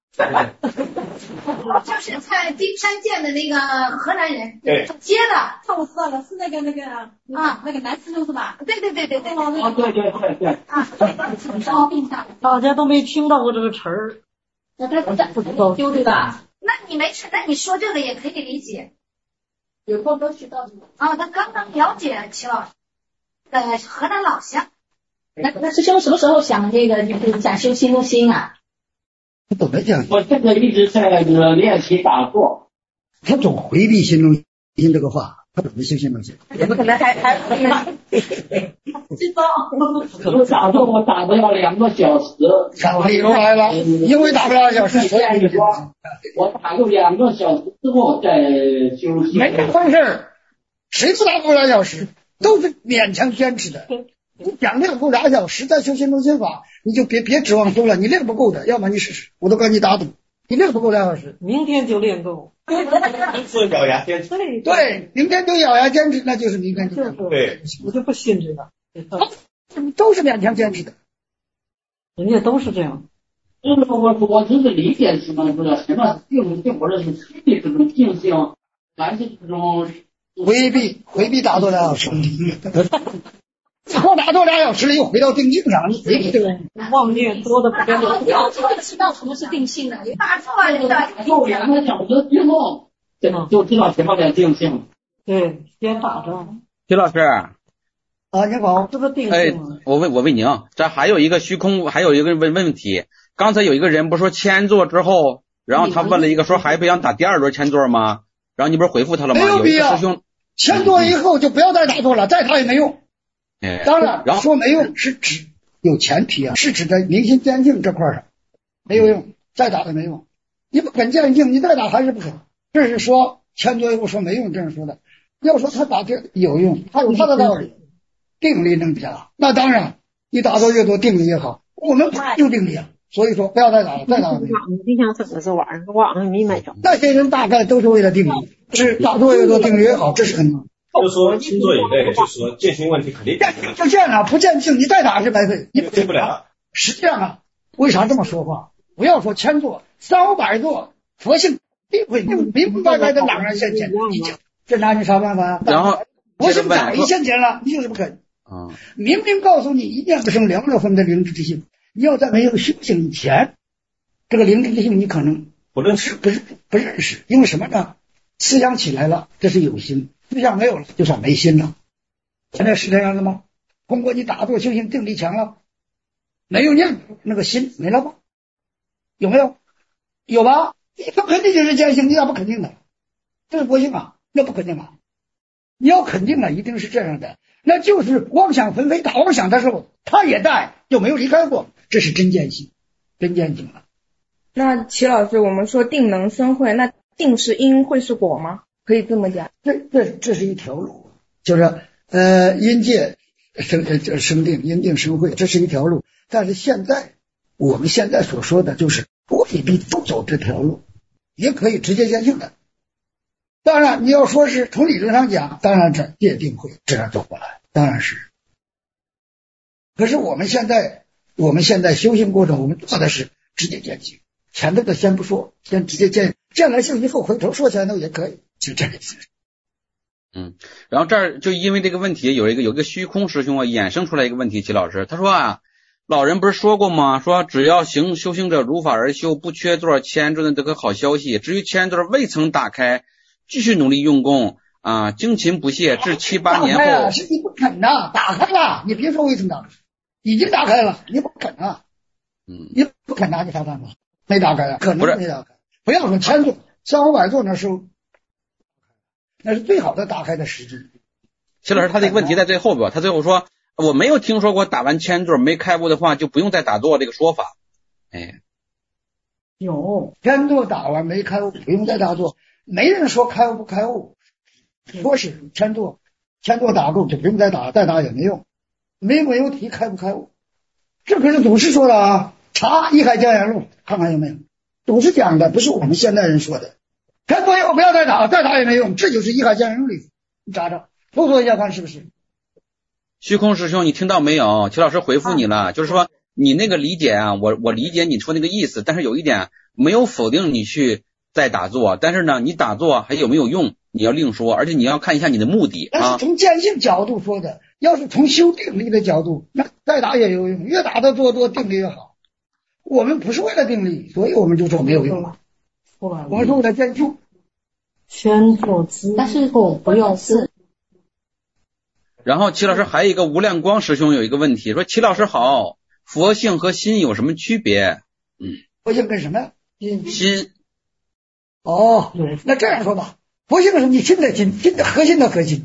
就是在丁山见的那个河南人， 对， 接的。 那我知道了，是那个那个啊，那个南师兄是吧？ 对对对对对。 啊，对对对对。 啊， 大家都没听到过这个词儿， 那他不知道丢对吧？ 那你没事，那你说这个也可以理解。 有空都去到什么？ 啊，他刚刚了解齐老师的河南老乡。 那那师兄什么时候想这个就是想修心中心啊？ 他怎么讲？ 我现在一直在练习打坐。 他总回避心中心这个话，他怎么修心中心？ 怎么可能还还知道？ 我打坐我打不了两个小时。 啥理由来了？因为打不了两小时，所以你说我打够两个小时之后再休息。 没这回事儿，谁不打够两小时？都是勉强坚持的。你想练够俩小时再修心中心法，你就别别指望多了，你练不够的，要么你试试，我都跟你打赌，你练不够俩小时， 明天就练够。 是咬牙坚持。 对对，明天就咬牙坚持，那就是明天就练够。 对， 我就不信这个， 都是勉强坚持的， 人家都是这样。 就是我我只是理解什么，不是什么定性，或者是心理这种定性，还是这种回避回避打坐俩小时。光打坐俩小时了，又回到定境上，你回避这个妄念多的不得了。 要知道知道什么是定性的， 打坐了，你的够两个小时之后，就就知道什么叫定性。 对，先打着。 徐老师啊，你好， 这不定哎性吗？， 我问我问您啊，这还有一个虚空，还有一个问问题。刚才有一个人不是说签座之后，然后他问了一个说还不想打第二轮签座吗？然后你不是回复他了吗？ 没有必要有一个师兄签座以后就不要再打坐了，再打也没用。 哎， 当然， 然后说没用是指有前提啊，是指在明心坚定这块上没有用，再打也没用。你不肯坚定，你再打还是不肯。这是说签座以后说没用，这样说的。要说他打这有用，他有他的道理，定力能加。那当然，你打坐越多，定力越好。我们不就定力啊，所以说不要再打了，再打也没用。 你想怎么是晚上网上没买着？ 那些人大概都是为了定力，是打坐越多，定力越好，这是很。 就是说星座以内，就是说见性问题肯定解决不见了，不见性，你再打是白费，你解不了。 实际上啊，为啥这么说话？不要说千座、三五百座，佛性定会明明白白的朗然现前。你讲这拿你啥办法？ 然后佛性早已现前了，你就是不肯。 啊， 明明告诉你一念不生，两秒分的灵智之性，你要在没有修行以前，这个灵智之性你可能不认识， 不是不认识，因为什么呢？思想起来了，这是有心。思想没有了，就算没心了。现在是这样的吗？通过你打坐修行定力强了，没有念那个心没了吗？有没有？有吧？你不肯定就是见性，你咋不肯定呢？这是佛性啊，那不肯定啊。你要肯定了，一定是这样的，那就是妄想纷飞打妄想的时候，他也在，就没有离开过，这是真见性，真见性了。 那齐老师，我们说定能生慧，那定是因，慧是果吗？可以这么讲？ 这这这是一条路，就是呃因界生呃生定，因定生慧，这是一条路。但是现在我们现在所说的就是不未必都走这条路，也可以直接见性的。当然你要说是从理论上讲，当然这界定会这样走过来，当然是。可是我们现在我们现在修行过程，我们做的是直接见性， 前头的先不说，先直接见见了性以后回头说前头也可以，就这个意思。 嗯，然后这儿就因为这个问题，有一个有一个虚空师兄啊衍生出来一个问题，齐老师他说啊，老人不是说过吗？说只要行修行者如法而修，不缺座千座的这个好消息。至于千座未曾打开，继续努力用功啊，精勤不懈，至七八年后。 啊、是你不肯呐、啊，打开了，你别说未曾打开，已经打开了，你不肯啊， 嗯， 你不肯拿你啥办法？没打开啊，可能没打开。不要说千座、三五百座那时候，那是最好的打开的时机。 齐老师，他这个问题在最后边，他最后说，我没有听说过打完千座没开悟的话就不用再打坐这个说法。哎， 有千座打完没开悟不用再打坐，没人说开悟不开悟，说是千座，千座打够就不用再打，再打也没用，没没有提开不开悟，这可是祖师说的啊。查《一海江源录》看看有没有，祖师讲的，不是我们现代人说的。千座以后不要再打，再打也没用，这就是《一海江源录》里，你查查搜索一下看是不是。 虚空师兄，你听到没有？齐老师回复你了，啊、就是说你那个理解啊，我我理解你说那个意思，但是有一点没有否定你去再打坐，但是呢，你打坐还有没有用，你要另说，而且你要看一下你的目的啊。 但是从见性角度说的，要是从修定力的角度，那再打也有用，越打的多多，定力越好。我们不是为了定力，所以我们就说没有用了。我们是为了见性。 先做之后不要是。 然后齐老师还有一个无量光师兄有一个问题，说齐老师好，佛性和心有什么区别？嗯， 佛性跟什么呀？ 心。 哦，那这样说吧，佛性是你心的心，心的核心的核心。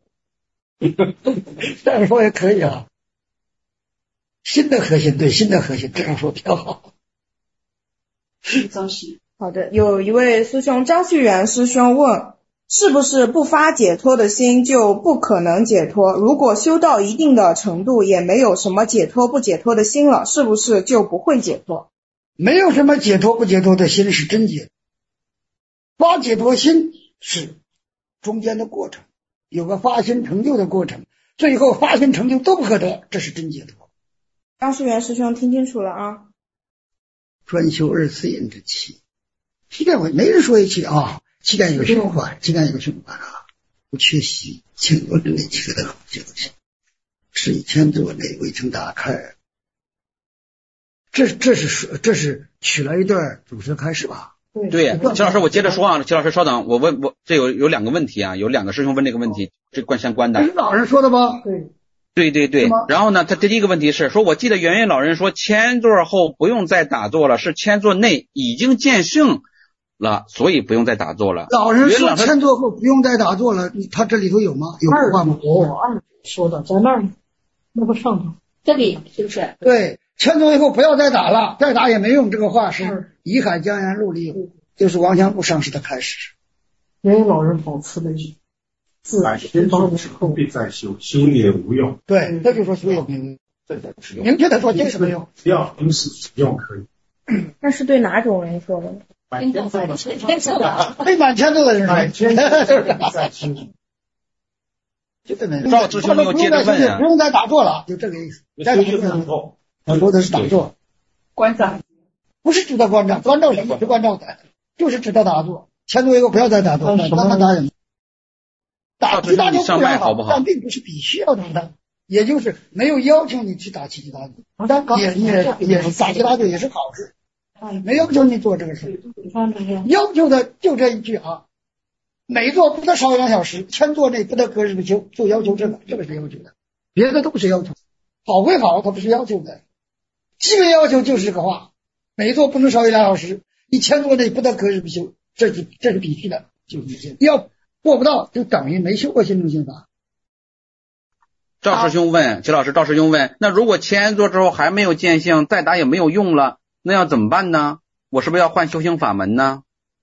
这样说也可以啊。心的核心，对，心的核心，这样说比较好。 张师，好的，有一位师兄张旭元师兄问，是不是不发解脱的心就不可能解脱？如果修到一定的程度，也没有什么解脱不解脱的心了，是不是就不会解脱？ 没有什么解脱不解脱的心是真解，发解脱心是中间的过程，有个发心成就的过程，最后发心成就都不可得，这是真解脱。 张世元师兄听清楚了啊！ 专修二次引之气，气垫没人说一气啊，气垫有循环，气垫有循环啊，不缺席，千座之内缺的好消息，是以千座内未曾打开。这这是说这是取了一段祖师开示吧？ 对，齐老师，我接着说啊，齐老师稍等，我问我这有有两个问题啊，有两个师兄问这个问题，这关相关的。 是老人说的吧？ 对。 对对对，然后呢，他第一个问题是说，我记得圆圆老人说，千座后不用再打坐了，是千座内已经见性了，所以不用再打坐了。 老人说千座后不用再打坐了，他这里头有吗？有话吗？ 我二说的在那儿，那不上头， 这里是不是？ 对，千座以后不要再打了，再打也没用。这个话是《怡海江源录》里有，就是王祥部上师的开始。 圆圆老人保持的是。 百千修不必再修，修也无用。 对，这就说修也没用。对对，明确的说这是没用。 不要因时使用可以。 那是对哪种人说的？ 满千座的， 对满千座的人说。 满千座的再修。 就这么。 赵师兄又接着问啊， 不用再打坐了，就这个意思。再打坐，他说的是打坐。 关照， 不是指的关照，关照人也是关照的，就是指的打坐。千座以后不要再打坐，那他打人。打其他就不然好，但并不是必须要打的，也就是没有要求你去打其他的，但也也也是打其他的也是好事，没要求你做这个事，要求的就这一句啊，每座不得少于两小时，千座内不得隔日不休，就要求这个，这个是要求的，别的都不是要求，好归好，它不是要求的，基本要求就是这个话，每座不能少于两小时，一千座内不得隔日不休，这是这是必须的，就是这些要。做不到就等于没修过心中心法。 赵师兄问，齐老师，赵师兄问，那如果千座之后还没有见性，再打也没有用了，那要怎么办呢？我是不是要换修行法门呢？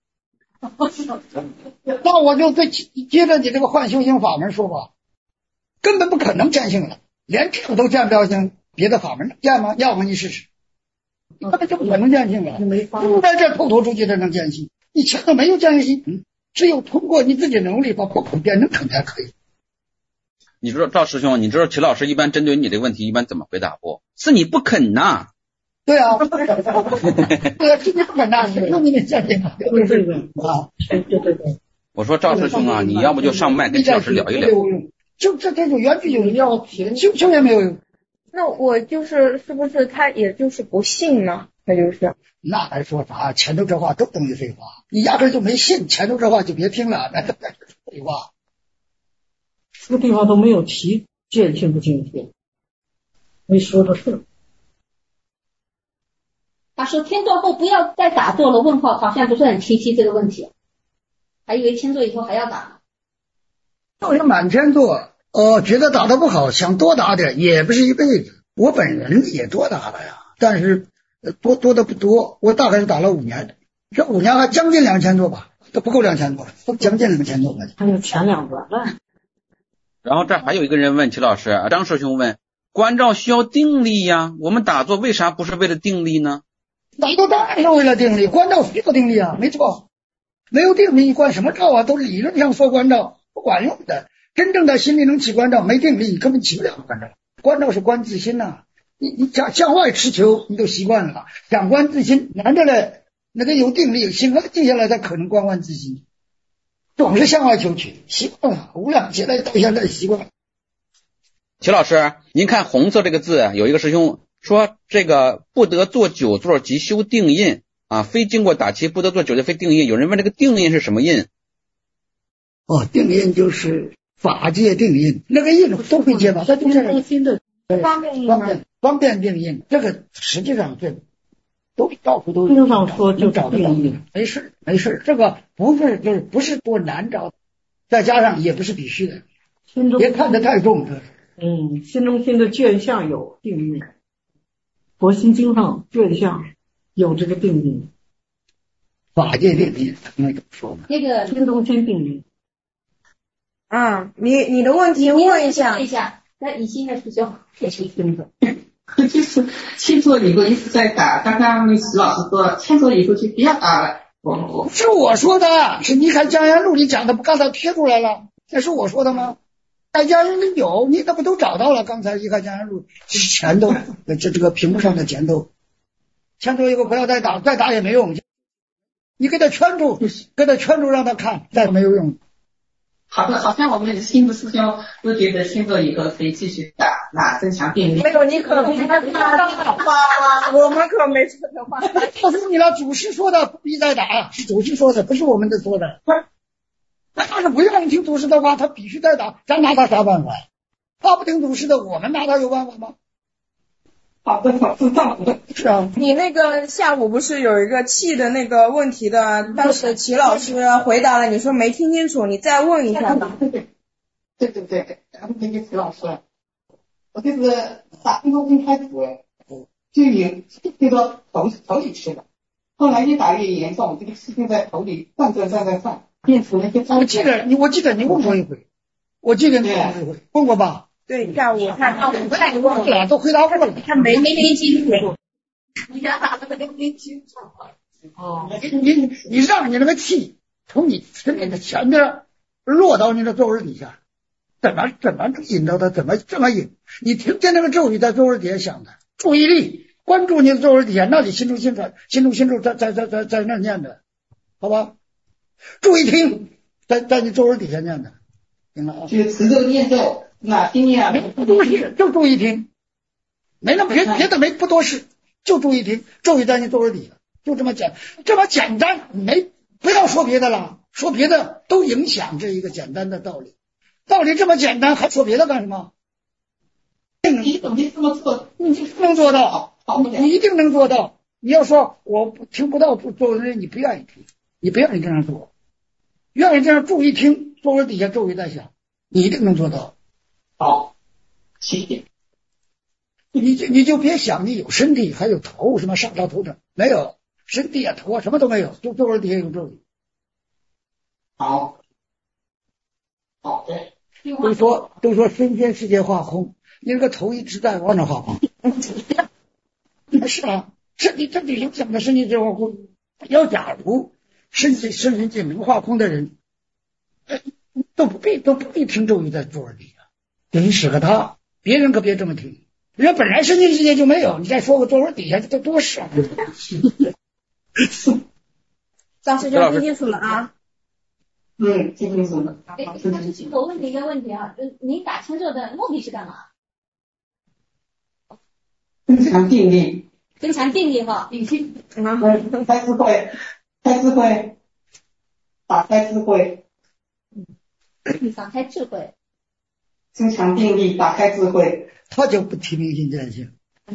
那我就再接着你这个换修行法门说吧，根本不可能见性了，连这个都见不了性，别的法门见吗？要么你试试，根本就不可能见性了，不在这透透出去才能见性，你前头没有见性，嗯。只有通过你自己能力把不肯变成肯才可以。 你知道赵师兄，你知道齐老师一般针对你这个问题一般怎么回答不？是你不肯呐， 对啊，对啊，今天不敢大事，又明天下天嘛，对对对啊， 对对对。 我说赵师兄啊，你要不就上麦跟齐老师聊一聊。 就这这种原句有要评，就就也没有用。 那我就是是不是他也就是不信呢？那就是那还说啥？前头这话都等于废话，你压根就没信，前头这话就别听了，那那是废话。 这个地方都没有提见性不见性，没说的是。 他说天座后不要再打坐了，问号好像不是很清晰这个问题，还以为天座以后还要打。 就是满天座，呃，觉得打得不好，想多打点，也不是一辈子。我本人也多打了呀，但是多多的不多，我大概是打了五年，这五年还将近两千多吧，都不够两千多，都将近两千多了。 还有前两轮了。 然后这还有一个人问齐老师，张师兄问，关照需要定力呀，我们打坐为啥不是为了定力呢？ 打坐当然是为了定力，关照需要定力啊，没错。没有定力，关什么照啊？都理论上说关照不管用的。真正的心里能起关照，没定力你根本起不了关照。关照是关自心呐、啊，你你向向外持求，你都习惯了，想关自心难着嘞。那个有定力，心和静下来才可能关关自心。总是向外求取，习惯了，无量劫来到现在习惯了。 齐老师，您看红色这个字，有一个师兄说这个不得做久坐即修定印啊，非经过打七不得做久坐非定印。有人问这个定印是什么印？ 哦，定印就是法界定印，那个印都会接吧？它就是新的方便印，方便方便定印，这个实际上这都到处都经上说就找得到，没事没事，这个不是就是不是多难找，再加上也不是必须的，别看得太重，这是。 嗯，心中心的卷相有定印，佛心经上卷相有这个定印， 法界定印，应该怎么说呢？ 那个心中心定印。 啊，你你的问题问一下， 问一下，那以心的师兄也是真的。 就是千座以后一直在打，刚刚那石老师说千座以后就不要打了。我我是我说的，是你看江源录里讲的，不刚才贴出来了？这是我说的吗？在江源里有，你那不都找到了？刚才一看江源录，这是前头，这这个屏幕上的前头，千座以后不要再打，再打也没用。你给他圈住，给他圈住让他看，再没有用。 好的，好像我们新的师兄都觉得千座以后可以继续打，那增强定力。 没有，你可没这话，我们可没说这话。 告诉你了，祖师说的不必再打，是祖师说的，不是我们的说的。那他是不愿意听祖师的话，他必须再打，咱拿他啥办法？他不听祖师的，我们拿他有办法吗？ 好的，好知道的。 是啊， 你那个下午不是有一个气的那个问题的，当时齐老师回答了，你说没听清楚，你再问一下吧。 对对对对对，然后那个齐老师，我就是打分钟经开始就有这个头头里去了，后来越打越严重，这个气就在头里转转转转转，变成了一个。 我记得你，我记得你问过一回，我记得你问过一回，问过吧？ 对，下午看到我太忘了，都回答过了。 他没没听清楚。 你打的没听清楚。 哦，你你让你那个气从你身体的前边落到你的座位底下，怎么怎么引到它？怎么这么引？你听见那个咒语在座位底下响的，注意力关注你的座位底下，那你心中心转，心中心中在在在在在那念的，好吧？注意听，在在你座位底下念的，行了啊。 就持咒念咒。那今年啊， 不多事，就注意听，没那别别的没不多事，就注意听，咒语在你座位底下，就这么简，这么简单，没不要说别的了，说别的都影响这一个简单的道理，道理这么简单，还说别的干什么？ 你怎么这么做？ 你能做到，你一定能做到。你要说我听不到作为你不愿意听，你不愿意这样做，愿意这样注意听，座位底下咒语在响，你一定能做到。 好，谢谢。 你就你就别想你有身体还有头什么上到头上没有，身体啊头啊什么都没有，就座位底下有咒语。 好，好的。 都说都说身先世界化空，你那个头一直在往那化空。是啊，身体身体影响的身体就化空。要假如身体身体界能化空的人，都不必都不必听咒语在座位底下。你适合他，别人可别这么听。 人家本来身心世界就没有，你再说个座位底下，这多少？ 老师就听清楚了啊。 嗯，听清楚了。 我问你一个问题啊，你打枪咒的目的是干嘛？ 增强定力， 增强定力哈。 理性，嗯，开智慧，开智慧，打开智慧， 打开智慧， 增强定力，打开智慧。 他就不提明心见性。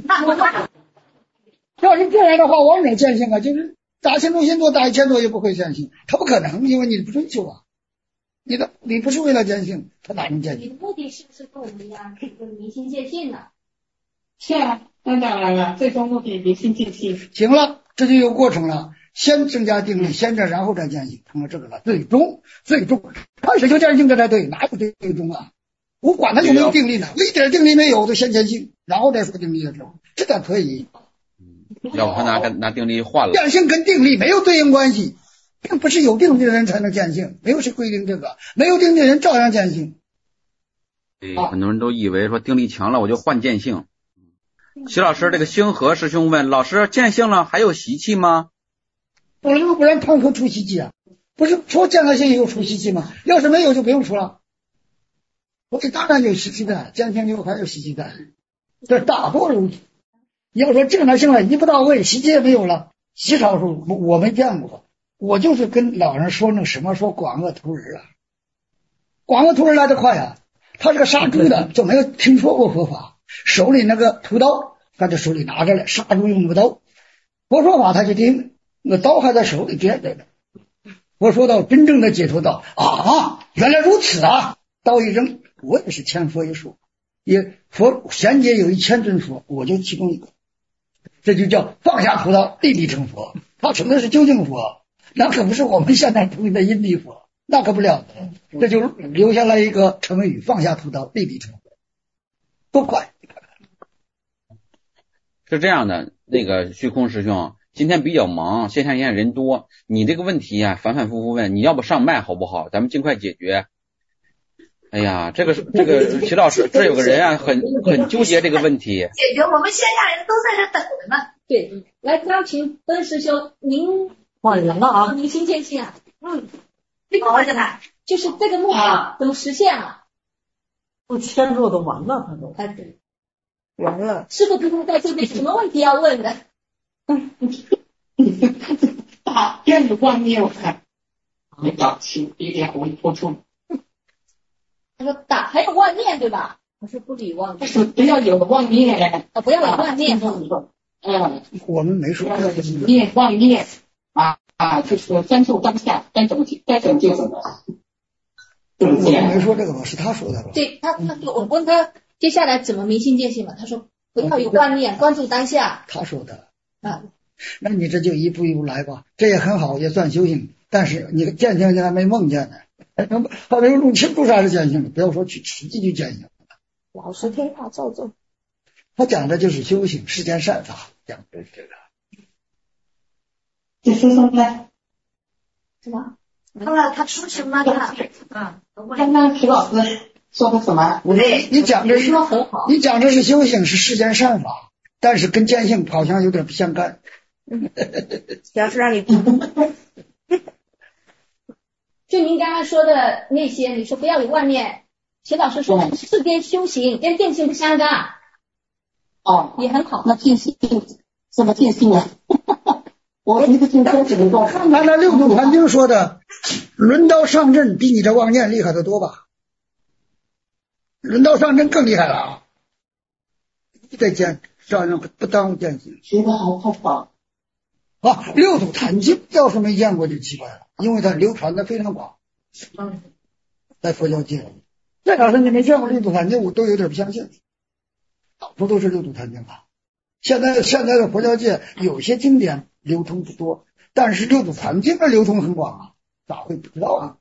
要是这样的话，往哪见性啊？就是打千多心多，打一千多也不会见性，他不可能，因为你不追求啊。你的你不是为了见性，他哪能见性？ 你的目的是不是跟我们一样，是明心见性的？ 是啊，那当然了，最终目的明心见性。 行了，这就有过程了。先增加定力，先这，然后再见性，成了这个了。最终，最终开始就见性这才对，哪有最终啊？我管他有没有定力呢，一点定力没有，就先见性，然后再说定力的时候，这倒可以。 要不他拿拿定力换了。 见性跟定力没有对应关系，并不是有定力的人才能见性，没有谁规定这个，没有定力的人照样见性。 对，很多人都以为说定力强了我就换见性。徐老师，这个星河师兄问老师，见性了还有习气吗？ 不然不然谈何出习气啊？不是说见了性有出习气吗？要是没有就不用出了。我当然有习气的，见性就还有习气的，这大多如此。你要说见了性了一不到位，习气也没有了，极少数我没见过。我就是跟老人说那什么，说广恶徒儿啊，广恶徒儿来得快啊，他是个杀猪的，就没有听说过佛法，手里那个屠刀，他就手里拿着来杀猪用那个刀，佛说法他就听，那刀还在手里掂着呢。我说到真正的解脱道啊，原来如此啊，刀一扔，我也是千佛一术，也佛贤劫有一千尊佛，我就其中一个，这就叫放下屠刀，立地成佛。他成的是究竟佛，那可不是我们现在称的因地佛，那可不了的。这就留下来一个成语，放下屠刀，立地成佛，多快！ 是这样的，那个虚空师兄今天比较忙，线下现在人多，你这个问题啊反反复复问，你要不上麦好不好？咱们尽快解决。哎呀，这个这个齐老师，这有个人啊，很很纠结这个问题。 解决，我们线下人都在这等着呢。 对，来邀请温师兄，您换人了啊， 明心见性啊。 嗯，好着呢， 就是这个目标都实现了。 都签注都完了，他都。 哎，对， 完了。 师傅今天在这边什么问题要问的？ 嗯，打电的观念我看没搞清，一点我不出。 他说打还有妄念对吧？我说不理妄念， 是不要有妄念啊，不要有妄念。 嗯， 我们没说这个念妄念啊啊，就是专注当下，该怎么该怎么就怎么。 我们没说这个吧？是他说的吧？ 对他，他我问他接下来怎么明心见性嘛？他说不要有妄念，关注当下。 他说的啊， 那你这就一步一步来吧，这也很好，也算修行。但是你见性现在没梦见呢，还没有入清楚啥是见性的，不要说去实际去见性。 老实听话照做。 他讲的就是修行，世间善法，讲的是这个。 你说说看。 什么？ 他了，他说什么了？嗯， 刚刚徐老师说的什么？ 你你讲的是说很好， 你讲的是修行，是世间善法，但是跟见性好像有点不相干。 主要是让你就您刚刚说的那些，你说不要有妄念，齐老师说世间修行跟见性不相干。 哦， 也很好。 那见性什么见性啊？我一个见性只能够看看那六祖坛经说的，轮刀上阵比你这妄念厉害得多吧？轮刀上阵更厉害了啊！你得见，照样不耽误见性。 学得好太棒啊！六祖坛经要是没见过就奇怪了，因为它流传的非常广，在佛教界里。这要是你没见过六祖坛经，我都有点不相信。到处都是六祖坛经啊！现在现在的佛教界有些经典流通不多，但是六祖坛经的流通很广啊，咋会不知道啊？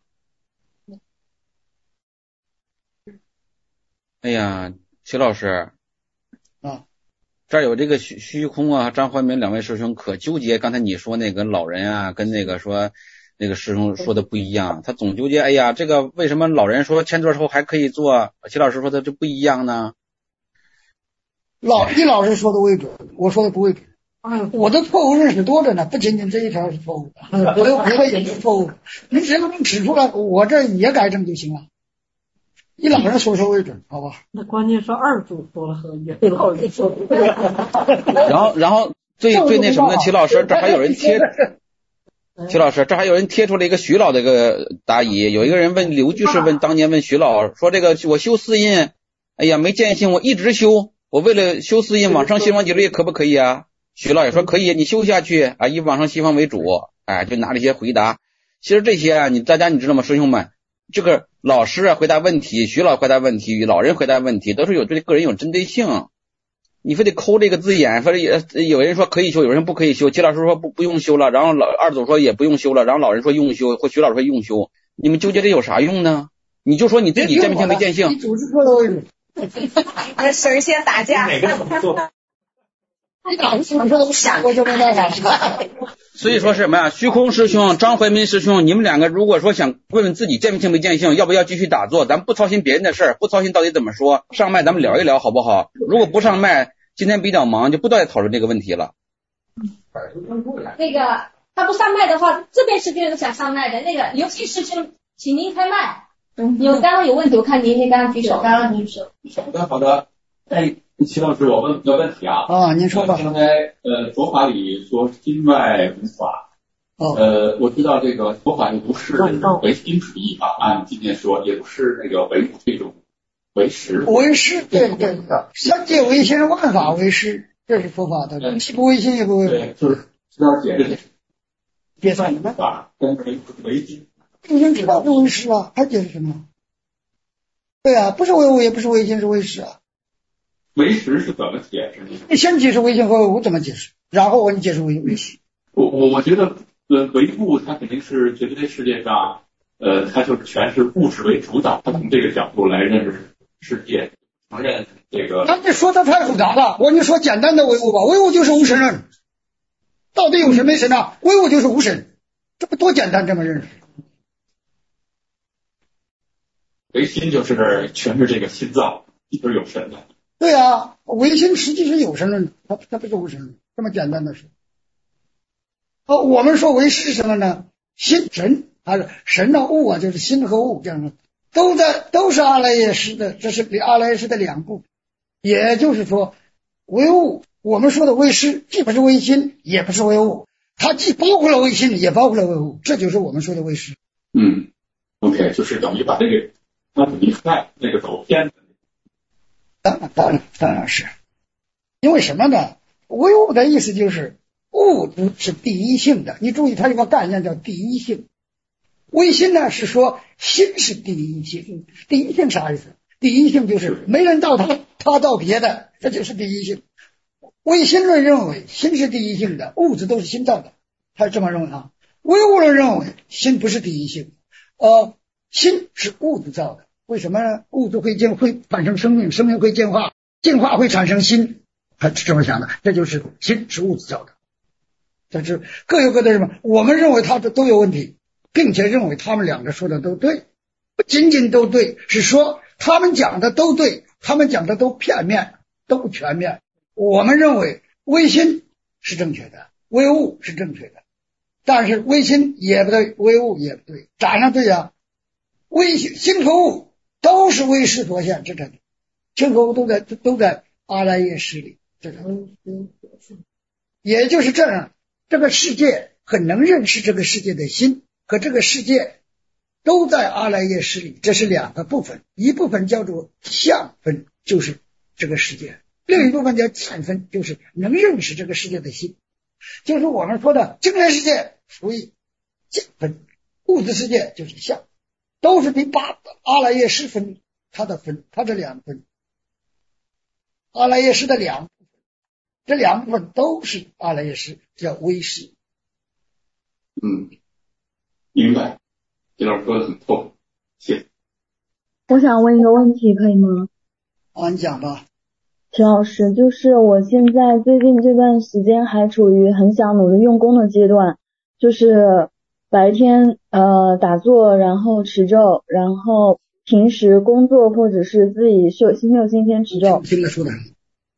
哎呀，齐老师啊， 这儿有这个虚虚空啊，张怀民两位师兄可纠结。刚才你说那个老人啊，跟那个说那个师兄说的不一样，他总纠结。哎呀，这个为什么老人说签字之后还可以做，齐老师说的这不一样呢？ 老李老师说的为准，我说的不为准。我的错误认识多着呢，不仅仅这一条是错误的，我有别的也是错误。你只要能指出来，我这也改正就行了。你老人说说为准，好吧？ 那关键是二组说了和一老人说的。 然后，然后最最那什么的，齐老师，这还有人贴。齐老师，这还有人贴出了一个徐老的一个答疑，有一个人问刘居士问当年问徐老说这个我修四印，哎呀没见性，我一直修，我为了修四印往生西方极乐业可不可以啊？徐老也说可以，你修下去啊，以往生西方为主，哎，就拿这些回答。其实这些啊，你大家你知道吗，师兄们，这个老师啊回答问题，徐老回答问题，与老人回答问题，都是有对个人有针对性。你非得抠这个字眼，说有人说可以修，有人不可以修。齐老师说不不用修了，然后老二组说也不用修了，然后老人说用修，或徐老师说用修。你们纠结这有啥用呢？你就说你自己见没见没见性。 你组织说的为准。 神仙打架。 哪个怎么做？ 你老师说都想过就没办法。 所以说什么呀？虚空师兄、张怀民师兄，你们两个如果说想问问自己见没见没见性，要不要继续打坐？咱们不操心别人的事儿，不操心到底怎么说，上麦咱们聊一聊好不好？如果不上麦，今天比较忙，就不再讨论这个问题了。 那个他不上麦的话，这边是边想上麦的。那个刘继师兄，请您开麦。嗯，有刚刚有问题，我看您您刚刚举手，刚刚举手。 好的，好的。哎，齐老师，我问个问题啊。 啊，您说吧。 刚才呃，佛法里说心外无法。 哦。 呃，我知道这个佛法也不是唯心主义吧？按今天说，也不是那个唯物这种为实。 为实，对对对，三界唯心，万法唯实，这是佛法的。既不唯心也不为对，就是知道解释解释什么法跟唯唯心。 已经知道是为实了，还解释什么？对啊，不是唯物，也不是唯心，是为实啊。 唯实是怎么解释呢？ 你先解释唯心和唯物怎么解释，然后我你解释唯唯心。 我我我觉得，呃，唯物它肯定是觉得这世界上，呃，它就是全是物质为主导，它从这个角度来认识世界，承认这个。 那你说的太复杂了，我跟你说简单的唯物吧，唯物就是无神论，到底有神没神啊？唯物就是无神，这不多简单这么认识。 唯心就是全是这个心造，就是有神的。 对啊，唯心实际是有神论，它它不是无神论，这么简单的事。哦，我们说唯是什么呢？心神还是神的物啊，就是心和物这样的，都在都是阿赖耶识的，这是阿赖耶识的两部分。也就是说，唯物我们说的唯识，既不是唯心，也不是唯物，它既包括了唯心，也包括了唯物，这就是我们说的唯识。 嗯 ，OK， 就是等于把这个它离开那个走偏。 当然，当然，当然是，因为什么呢？唯物的意思就是物质是第一性的，你注意，它有个概念叫第一性。唯心呢是说心是第一性，第一性啥意思？第一性就是没人造它，它造别的，这就是第一性。唯心论认为心是第一性的，物质都是心造的，他这么认为啊。唯物论认为心不是第一性，呃，心是物质造的。为什么呢？物质会进会产生生命，生命会进化，进化会产生心，他是这么想的，这就是心是物质造的。这是各有各的什么？我们认为他的都有问题，并且认为他们两个说的都对，不仅仅都对，是说他们讲的都对，他们讲的都片面，都不全面。我们认为唯心是正确的，唯物是正确的，但是唯心也不对，唯物也不对，咋样对呀？唯心和物都是唯识所现，这真的，心和物都在都在阿赖耶识里，这个，也就是这样，这个世界很能认识这个世界的心和这个世界都在阿赖耶识里，这是两个部分，一部分叫做相分，就是这个世界，另一部分叫见分，就是能认识这个世界的心，就是我们说的精神世界属于见分，物质世界就是相，都是第八阿赖耶识分，它的分，它的两分，阿赖耶识的两部分，这两部分都是阿赖耶识，叫唯识。 嗯，明白。李老师说的很透，谢谢。 我想问一个问题，可以吗？ 啊，你讲吧。 齐老师，就是我现在最近这段时间还处于很想努力用功的阶段，就是白天呃打坐，然后持咒，然后平时工作或者是自己修心修心天持咒。 听得出来。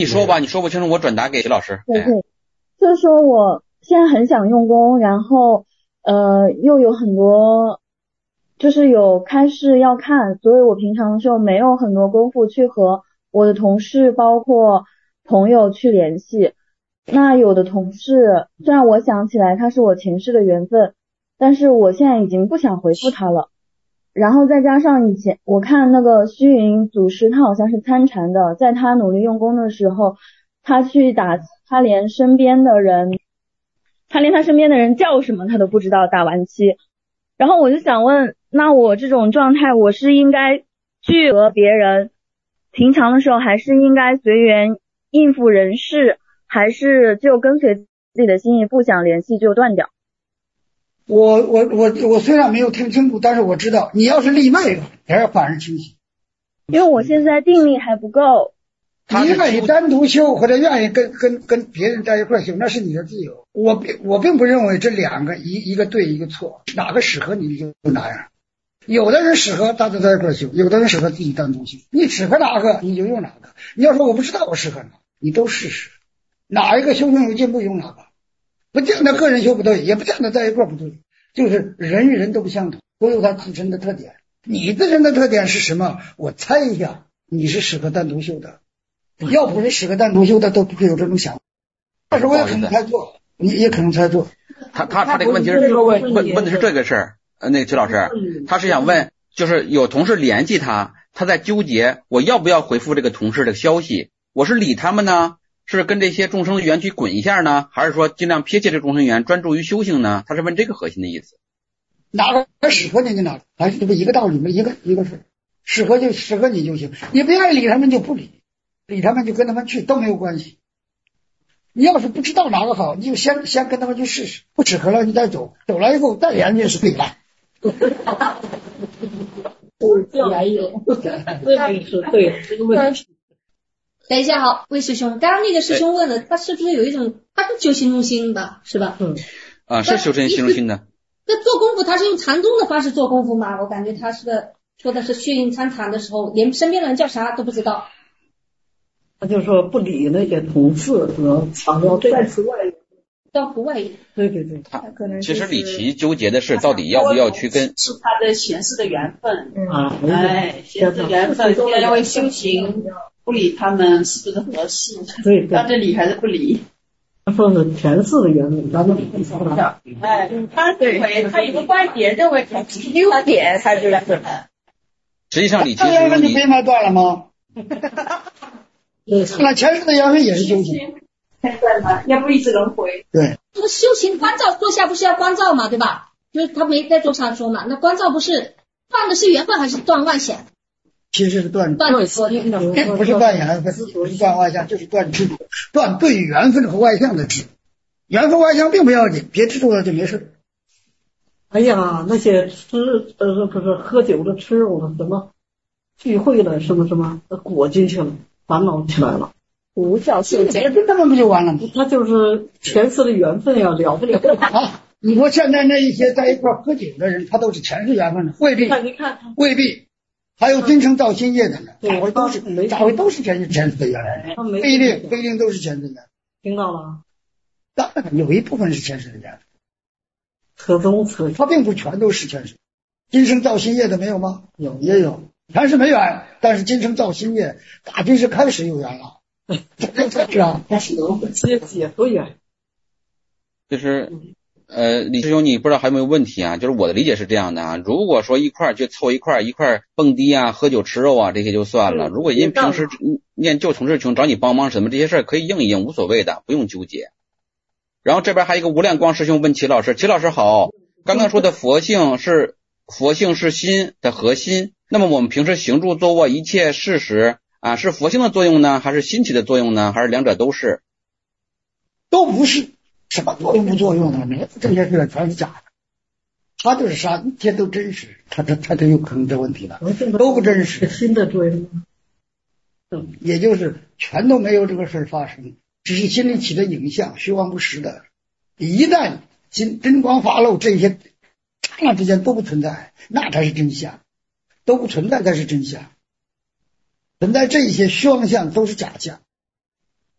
你说吧，你说不清楚我转达给齐老师。 对对，就是说我现在很想用功，然后呃又有很多就是有开示要看，所以我平常就没有很多功夫去和我的同事包括朋友去联系。那有的同事虽然我想起来他是我前世的缘分，但是我现在已经不想回复他了。然后再加上以前我看那个虚云祖师，他好像是参禅的，在他努力用功的时候，他去打，他连身边的人他连他身边的人叫什么他都不知道，打完七。然后我就想问，那我这种状态我是应该去和别人平常的时候还是应该随缘应付人事，还是就跟随自己的心意，不想联系就断掉？ 我我我我虽然没有听清楚，但是我知道你要是立脉的，还反而清晰。 因为我现在定力还不够。 你愿意单独修或者愿意跟跟跟别人在一块修，那是你的自由。我并我并不认为这两个一一个对一个错，哪个适合你就哪样。有的人适合大家在一块修，有的人适合自己单独修。你适合哪个你就用哪个。你要说我不知道我适合哪，你都试试，哪一个修行有进步用哪个。不见得个人修不对，也不见得在一块不对，就是人与人都不相同，都有他自身的特点。你自身的特点是什么？我猜一下，你是适合单独修的。要不是适合单独修的，都不会有这种想法。但是我也可能猜错，你也可能猜错。 他他他这个问题是问问的是这个事儿，呃，那个齐老师，他是想问，就是有同事联系他，他在纠结我要不要回复这个同事的消息，我是理他们呢？是跟这些众生缘去滚一下呢，还是说尽量撇弃这众生缘，专注于修行呢？他是问这个核心的意思。 哪个适合你就哪个，还是这不一个道理吗？一个一个事，适合就适合你就行，你不愿意理他们就不理，理他们就跟他们去都没有关系。你要是不知道哪个好，你就先先跟他们去试试，不适合了你再走，走了以后再研究是对的。 我这样有，这个是对这个问题。 等一下，好，魏师兄，刚刚那个师兄问了，他是不是有一种，他是修行中心的，是吧？ 嗯， 啊，是修行心中心的。 那做功夫，他是用禅宗的方式做功夫吗？我感觉他是个说的是虚云参禅的时候，连身边的人叫啥都不知道。 他就说不理那些同事和强调在此外， 到不外缘。 对对对， 他可能其实李琦纠结的是到底要不要去跟是他的前世的缘分啊， 哎，前世缘分，现在要为修行。不理他们是不是合适？ 对， 到这里还是不理。 他说是前世的缘分，咱们理不上他。 哎，他认为他有个观点，认为他优点才是缘分。 实际上，李琦缘分就被卖断了吗？那前世的缘分也是修行。 对吗？要不一直轮回。 对。 这个修行关照坐下不是要关照嘛，对吧？就是他没在桌上说嘛，那关照不是断的是缘分还是断外显？ 其实是断断不是断缘分，不是断外相，就是断执着，断对缘分和外相的执。缘分外相并不要紧，别执着了就没事。 哎呀，那些吃呃不是喝酒的、吃肉的，什么聚会了，什么什么裹进去了，烦恼起来了。 无教授这根本不就完了吗？ 他就是前世的缘分呀，了不了啊！你说现在那一些在一块喝酒的人，他都是前世缘分的，未必， 你看未必。还有今生造新业的呢，咋会都是咋会都是前前世的缘分？不一定不一定都是前世的缘分。 听到了？ 当然有一部分是前世的缘分， 扯中扯， 它并不全都是前世。今生造新业的没有吗？ 有也有，前世没缘，但是今生造新业，大今世开始有缘了。是啊， 开始有直接解脱缘。 就是。呃，李师兄，你不知道还有没有问题啊？就是我的理解是这样的啊，如果说一块儿就凑一块儿，一块儿蹦迪啊、喝酒吃肉啊这些就算了。如果人平时念旧同事情找你帮忙什么这些事儿可以应一应，无所谓的，不用纠结。然后这边还有一个无量光师兄问齐老师，齐老师好，刚刚说的佛性是佛性是心的核心，那么我们平时行住坐卧一切事实啊，是佛性的作用呢，还是心起的作用呢，还是两者都是？ 都不是。什么作用不作用的？没有这些事全是假的，他就是啥一切都真实，他他他就有可能这问题了，都不真实。 新的作用， 嗯，也就是全都没有这个事发生，只是心里起的影像，虚妄不实的。一旦心真光发露，这些刹那之间都不存在，那才是真相，都不存在才是真相。存在这些虚妄相都是假象。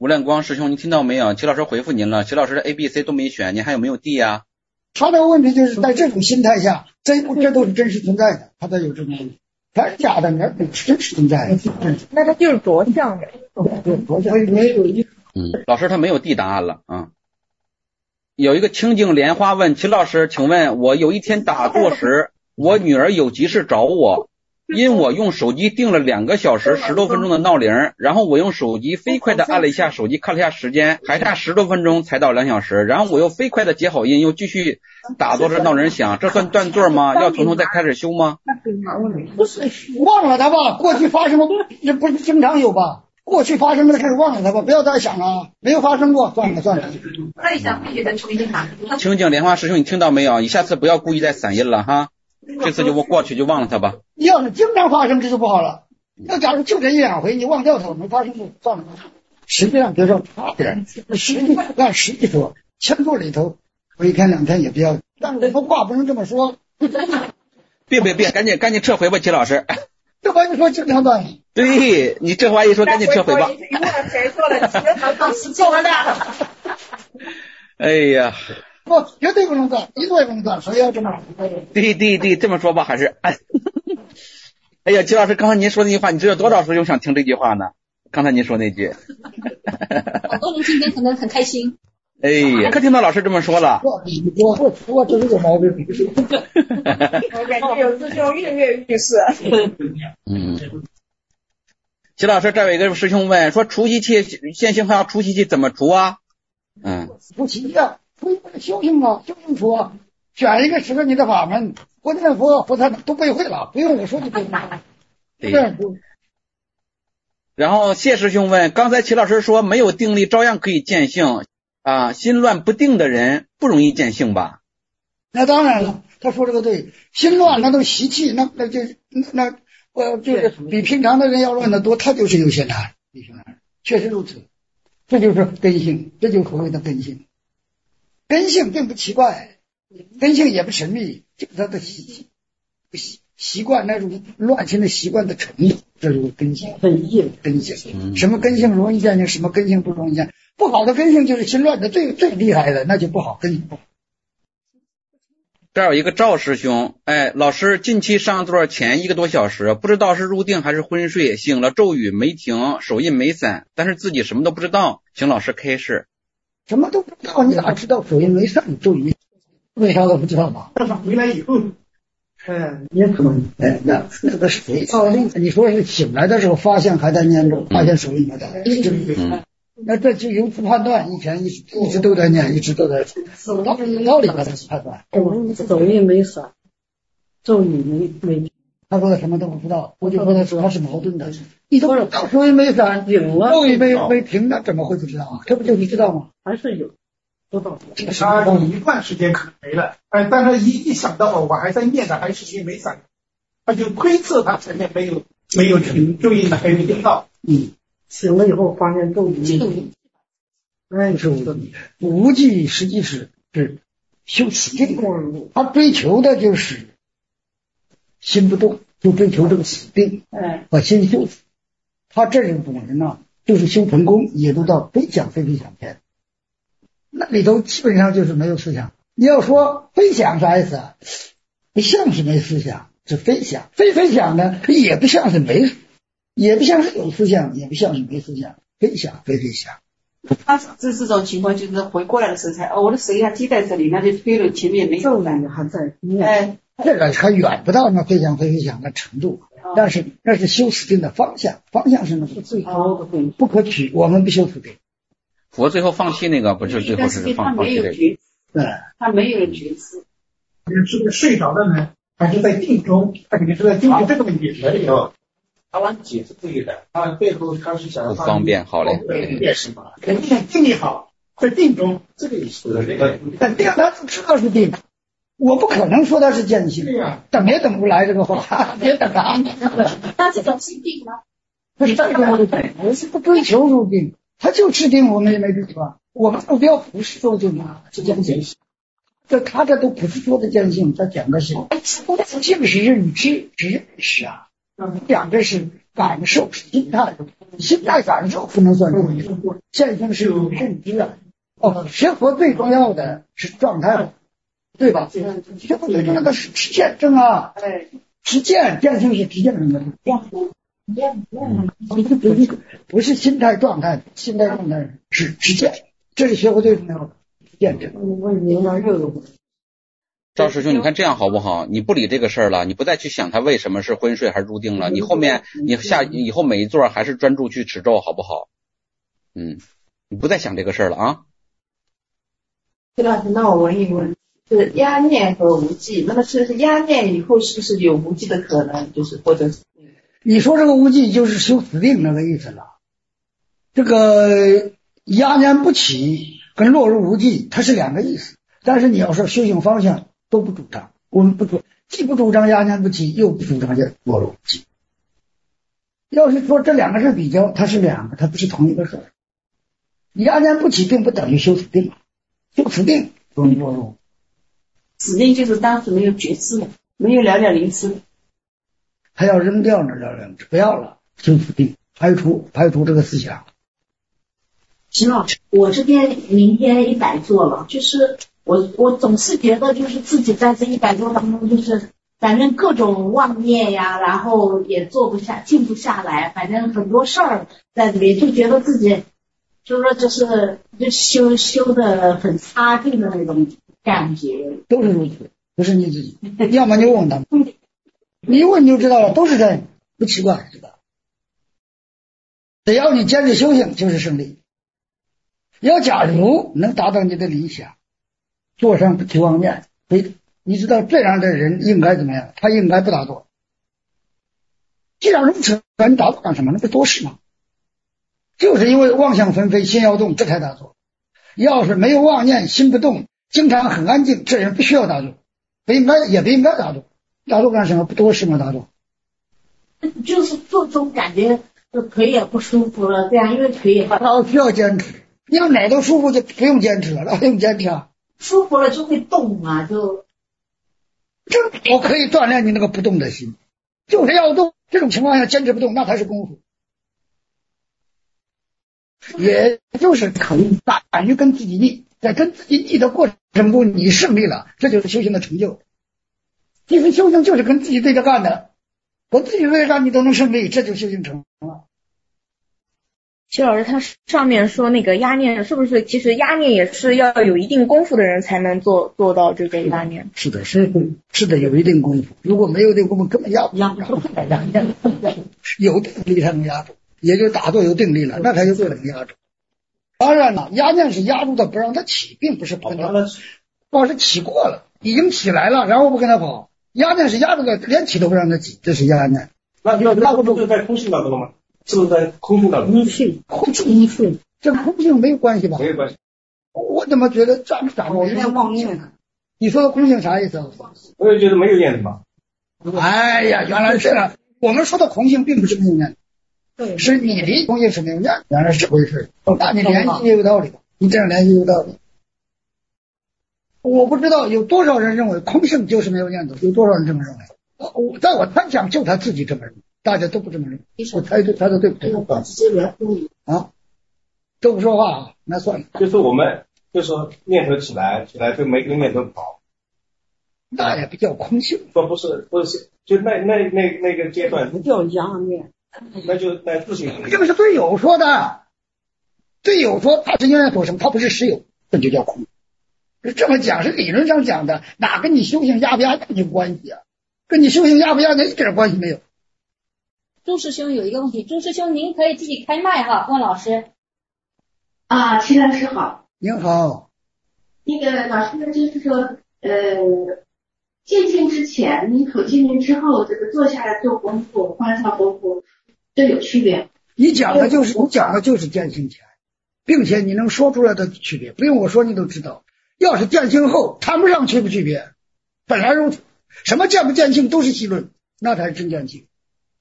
吴亮光师兄，你听到没有？齐老师回复您了，齐老师的 A、B、C 都没选，你还有没有 D 呀？ 他的问题就是在这种心态下，这这都是真实存在的，他才有这种问题。他是假的，你是真实存在的。 那他就是着相的， 对，着相没有一。 嗯，老师他没有 D 答案了啊。有一个清净莲花问齐老师，请问我有一天打坐时，我女儿有急事找我，因我用手机定了两个小时十多分钟的闹铃，然后我用手机飞快的按了一下手机，看了一下时间，还差十多分钟才到两小时，然后我又飞快的接好音，又继续打坐着闹铃响，这算断座吗？要从头再开始修吗？ 不是忘了他吧，过去发生过，这不是经常有吧？过去发生的事忘了它吧，不要再想了，没有发生过，算了算了。 那你想必须得重新打。 清净莲花师兄，你听到没有？你下次不要故意再散音了哈，这次就过去就忘了它吧。 要是经常发生，这就不好了。要假如就这一两回，你忘掉它，没发生过，算了。实际上别说差点，实际按实际说，千座里头，我一天两天也不要。但这个话不能这么说。 别别别，赶紧赶紧撤回吧，齐老师。 这话一说经常断。 对你这话一说，赶紧撤回吧。 谁说了？做完的。 哎呀， 不，绝对不能断，一座也不能断，所以要这么。 对对对，这么说吧，还是。哎呀，齐老师，刚才您说那句话，你知道多少师兄想听这句话呢？刚才您说那句。 好多人今天可能很开心。 哎呀，可听到老师这么说了。 我我我真是有毛病。 我感觉有师兄跃跃欲试。 嗯。齐老师，这有一个师兄问说，除习气现行还要除习气怎么除啊？嗯。 除习气啊，除修行啊，修行除啊，选一个适合你的法门，我念佛佛他都背会了，不用我说就背了。 对。然后谢师兄问，刚才齐老师说没有定力照样可以见性。啊，心乱不定的人不容易见性吧？ 那当然了，他说这个对，心乱那都习气，那那就那呃就是比平常的人要乱得多，他就是有些难，有些难，确实如此。这就是根性，这就是所谓的根性。根性并不奇怪，根性也不神秘，就是他的习习习惯那种乱心的习惯的程度，这就是根性。根性，根性，什么根性容易见性，什么根性不容易见。不好的根性就是心乱的最最厉害的，那就不好，根性不好。 这有一个赵师兄，哎，老师近期上座前一个多小时，不知道是入定还是昏睡，醒了咒语没停，手印没散，但是自己什么都不知道，请老师开示。 什么都不知道，你咋知道手印没散，咒语为啥都不知道嘛？ 但是回来以后， 哎，也可能，哎，那那个谁，你说是醒来的时候发现还在念咒，发现手印没在，嗯。那这就由此判断，以前一直一直都在念，一直都在道道理把它判断。 手印没散，咒语没没， 他说的什么都不知道，我就说他他是矛盾的。你都不知道手印没散， 醒了， 咒语没没停，那怎么会不知道啊？这不就你知道吗？ 还是有知道。 他有一段时间可能没了，哎，但他一一想到我还在念的，还是因没散，他就推测他前面没有没有停，咒印的还没听到， 嗯。 醒了以后发现咒语， 那是无忌实际是是修死定，他追求的就是心不动，就追求这个死定， 哎， 把心修死。他这种人呢，就是修成功，也都到非想非非想天，那里头基本上就是没有思想。你要说非想啥意思啊？不像是没思想，是非想；非非想呢，也不像是没。也不像是有思想，也不像是没思想，非想非非想。 他这这种情况就是回过来的时候才，哦，我的手还记在这里，那就推了前面没有了， 还在。 哎， 这个还远不到那非想非非想的程度，哦、但是那是修死定的方向，方向是那个最高的定，不可取。我们不修死定。 佛最后放弃那个，不是最后是放放弃这个。 对，他没有觉知。 是不是睡着的呢？还是在定中？他肯定是在纠结这个问题里头。 他往解释这个的，他背后他是想不方便，好嘞， 也是吧？肯定定力好，在定中这个意思。 这个， 但定他知道是定，我不可能说他是见性，对呀，等也等不来这个话，别等他。 那这种是定吗？ 不是这个定，我是不追求入定，他就吃定，我们也没办法。我们目标不是说定啊，是见性。这他这都不是说的见性，他讲的是性是认知，知识啊。讲的是感受是心态，心态感受不能算注意，见性是有认知的。哦，学佛最重要的是状态，对吧？学佛最重要的是实践正啊，实践见性是实践什么？不是心态状态，心态状态是实践，这是学佛最重要的实践正。 赵师兄，你看这样好不好？你不理这个事儿了，你不再去想他为什么是昏睡还是入定了，你后面你下以后每一座还是专注去持咒，好不好？嗯，你不再想这个事儿了啊。 徐老师，那我问一问，就是压念和无记，那么是是压念以后是不是有无记的可能？就是或者是你说这个无记就是修死定那个意思了。这个压念不起跟落入无记它是两个意思，但是你要说修行方向都不主张，我们不主既不主张压念不起，又不主张落入无记。要是说这两个是比较，它是两个，它不是同一个事儿。压念不起并不等于修死定，修死定容易落入。 死定就是当时没有觉知了，没有了了灵知， 还要扔掉那了了灵知，不要了，修死定，排除排除这个思想。 秦老师，我这边明天一百座了，就是我我总是觉得就是自己在这一百座当中，就是反正各种妄念呀，然后也做不下静不下来，反正很多事儿在里面，就觉得自己就是说就是就修修的很差劲的那种感觉。 都是如此，不是你自己，要么你问他们，你一问你就知道了，都是这样，不奇怪，知道？只要你坚持修行，就是胜利。要假如能达到你的理想，坐上不起妄念，你知道这样的人应该怎么样？他应该不打坐。既然如此，你打坐干什么？那不多事吗？就是因为妄想纷飞，心要动，这才打坐。要是没有妄念，心不动，经常很安静，这人不需要打坐，不应该也不应该打坐。打坐干什么？不多事吗？打坐就是做中感觉腿也不舒服了，这样因为腿也他需要坚持。你要哪都舒服就不用坚持了，那不用坚持啊。 舒服了就会动啊，就这我可以锻炼你那个不动的心，就是要动。这种情况下坚持不动，那才是功夫。也就是肯敢于跟自己逆，在跟自己逆的过程中，你胜利了，这就是修行的成就。其实修行就是跟自己对着干的，我自己对着干，你都能胜利，这就修行成了。 徐老师，他上面说那个压念，是不是其实压念也是要有一定功夫的人才能做做到这个压念？ 是的，是是的，有一定功夫。如果没有这个功夫，根本压不压不住压念。有定力才能压住，也就打坐有定力了，那才有可能压住。当然了，压念是压住的，不让它起，并不是不让它起，要是起过了，已经起来了，然后不跟他跑，压念是压住的，连起都不让它起，这是压念。 那那那不就在空性当中了吗？是不是在空性当中？ 空性，空性，空这空性没有关系吧？ 没有关系。 我怎么觉得这样掌握有点妄念？你说的空性啥意思？ 我也觉得没有念头嘛。 哎呀，原来是这样。我们说的空性并不是没有念头，对，是你离空性是没有念头，原来是这回事。那你联系也有道理，你这样联系有道理。我不知道有多少人认为空性就是没有念头，有多少人这么认为？我在我猜想，就他自己这么认为。大家都不这么认为，我猜对，猜的对不对？啊，都不说话啊，那算了。 就是我们就说念头起来，起来就没跟念头跑， 那也不叫空性。 不不是不是，就那那那那个阶段不叫压念， 那就在自性。 这个是对有说的，对有说他是因缘所生，他不是实有，这就叫空。这么讲是理论上讲的，哪跟你修行压不压念有关系啊？跟你修行压不压念一点关系没有。 朱师兄有一个问题，朱师兄您可以自己开麦哈，问老师。 啊，齐老师好。 您好。 那个老师呢，就是说，呃，见性之前，你口进去之后，这个坐下来做功夫、观察功夫，这有区别。 你讲的就是你讲的就是见性前，并且你能说出来的区别，不用我说你都知道。要是见性后，谈不上区不区别，本来如此。什么见不见性都是戏论，那才是真见性。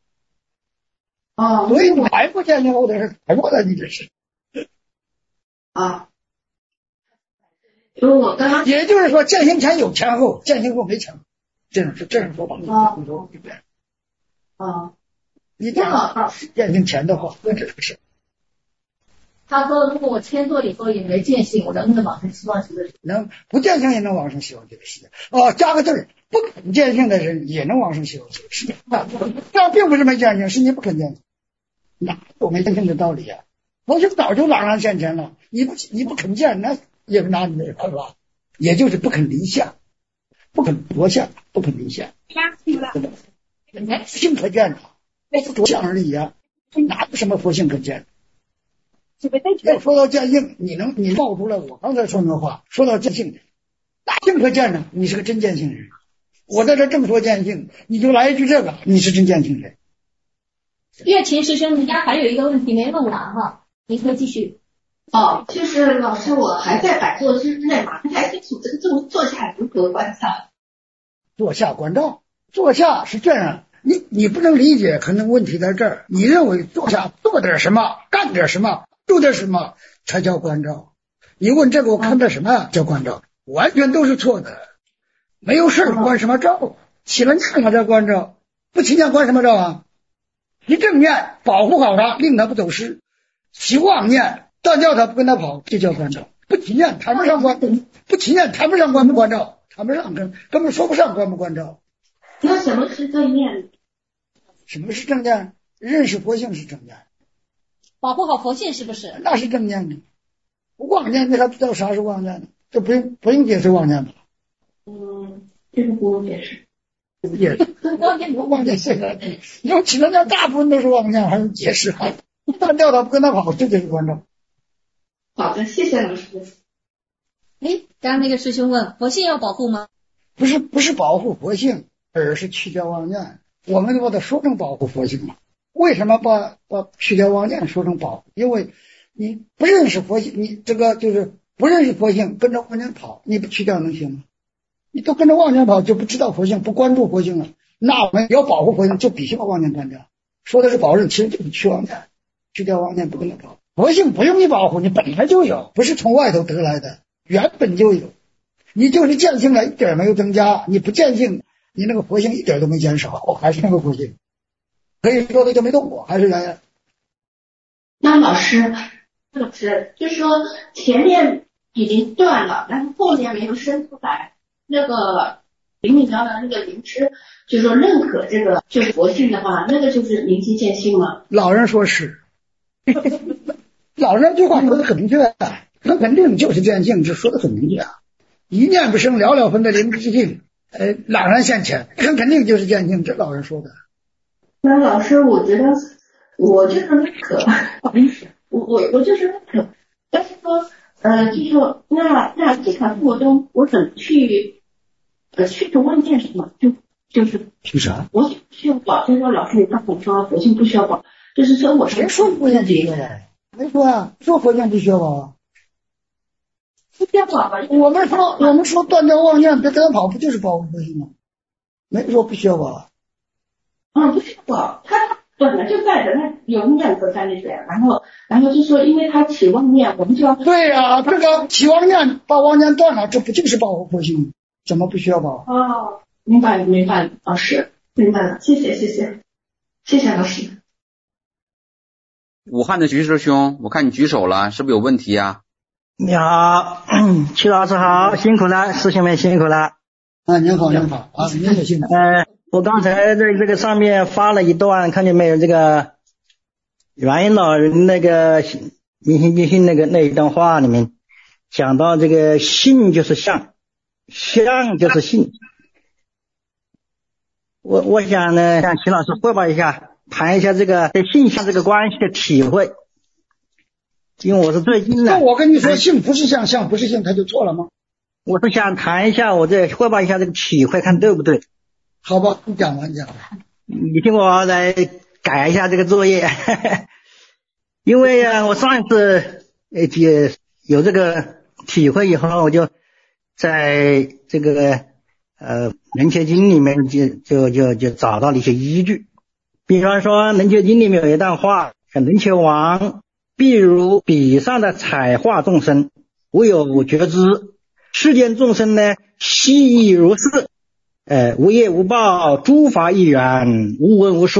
哦， 所以你还不见性后的事，还过来你这是啊。因为我刚刚也就是说，见性前有前后，见性后没前后，这种是这种说法。 啊啊， 你讲见性前的话，那只是。 他说，如果我迁座以后也没见性，我能不能往生西方极乐世界？ 能，不见性也能往生西方极乐世界。哦，加个字儿，不肯见性的人也能往生西方极乐世界。这样并不是没见性，是你不肯见性，哪有没见性的道理啊？佛性早就朗然现前了，你不你不肯见，那也拿你没办法，也就是不肯离相，不肯着相，不肯离相。性可见的，不着相而已啊，哪有什么佛性可见？要说到见性，你能你冒出来我刚才说那话，说到见性，哪性可见呢？你是个真见性人。我在这正说见性，你就来一句这个，你是真见性人。 月琴师兄，你家还有一个问题没问完哈，你可以继续。 哦，就是老师，我还在摆坐之内嘛，不太清楚这个坐坐下如何观照。 坐下观照，坐下是这样，你你不能理解，可能问题在这儿。你认为坐下做点什么，干点什么，做点什么才叫观照？你问这个我看到什么叫观照？完全都是错的。没有事观什么照？起了念了才观照，不起念观什么照啊？你正念保护好它，令它不走失；起妄念断掉它，不跟它跑，这叫观照。不起念谈不上观，不起念谈不上观不观照，谈不上根根本说不上观不观照。 那什么是正念？ 什么是正念？认识佛性是正念， 保护好佛性是不是？ 那是正念的。妄念那他知道啥是妄念呢？这不用不用解释妄念吧？ 嗯，这个不用解释。 也妄念妄念现在，因为起了念大部分都是妄念，还用解释？还断掉它不跟他跑，这就是观照。 好的，谢谢老师。 哎，刚刚那个师兄问，佛性要保护吗？ 不是，不是保护佛性，而是去掉妄念。我们把它说成保护佛性嘛？为什么把把去掉妄念说成保护？因为你不认识佛性，你这个就是不认识佛性，跟着妄念跑，你不去掉能行吗？你都跟着妄念跑，就不知道佛性，不关注佛性了。那我们要保护佛性，就必须把妄念断掉。说的是保证，其实就是去妄念，去掉妄念，不跟着跑。佛性不用你保护，你本来就有，不是从外头得来的，原本就有。你就是见性了，一点没有增加；你不见性，你那个佛性一点都没减少，还是那个佛性。可以说的就没动过，还是原来。 那老师，老师就是说前面已经断了，然后后面没有生出来。那个灵敏教的那个灵知，就是说认可这个就是佛性的话，那个就是明心见性吗？ 老人说是，老人这句话说的很明确，很肯定就是见性，这说的很明确啊。一念不生，了了分的灵知性，呃，朗然现前，很肯定就是见性，这老人说的。 那老师，我觉得我就是认可，不好意思，我我我就是认可，但是说呃，就是说那那日常生活中我怎么去呃去除妄念什么？就就是去啥？ 我需要保，就是说老师你刚才说佛性不需要保，就是说我谁说佛性不需要保？没说啊，说佛性不需要保。 不需要保吧？ 我们说我们说断掉妄念，别跟他跑，不就是保护佛性吗？没说不需要保。 啊，不需要保，他本来就在的，那有念头在那边，然后然后就说因为他起妄念，我们就要对呀、啊，这个起妄念把妄念断了，这不就是保护佛性吗？怎么不需要保？ 哦，明白了明白了，老师明白了，谢谢谢谢谢谢老师。 武汉的徐师兄，我看你举手了，是不是有问题呀？ 你好，曲老师好，辛苦了，师兄们辛苦了。 啊，您好您好啊，您也辛苦。 呃，我刚才在这个上面发了一段，看见没有？这个元婴老人那个明心见性那个那一段话里面讲到这个性就是相，相就是性。我我想呢，向齐老师汇报一下，谈一下这个对性相这个关系的体会。因为我是最近的。 那我跟你说，性不是相，相不是性，他就错了吗？ 我是想谈一下，我这汇报一下这个体会，看对不对？ 好吧，你讲吧，你讲吧。 你听我来改一下这个作业。因为啊，我上一次呃也有这个体会以后，我就在这个呃人切经里面就就就就找到了一些依据。比方说人切经里面有一段话，人切王譬如彼上的彩画众生，无有觉知，世间众生呢，悉亦如是，呃，无业无报，诸法一缘，无闻无说，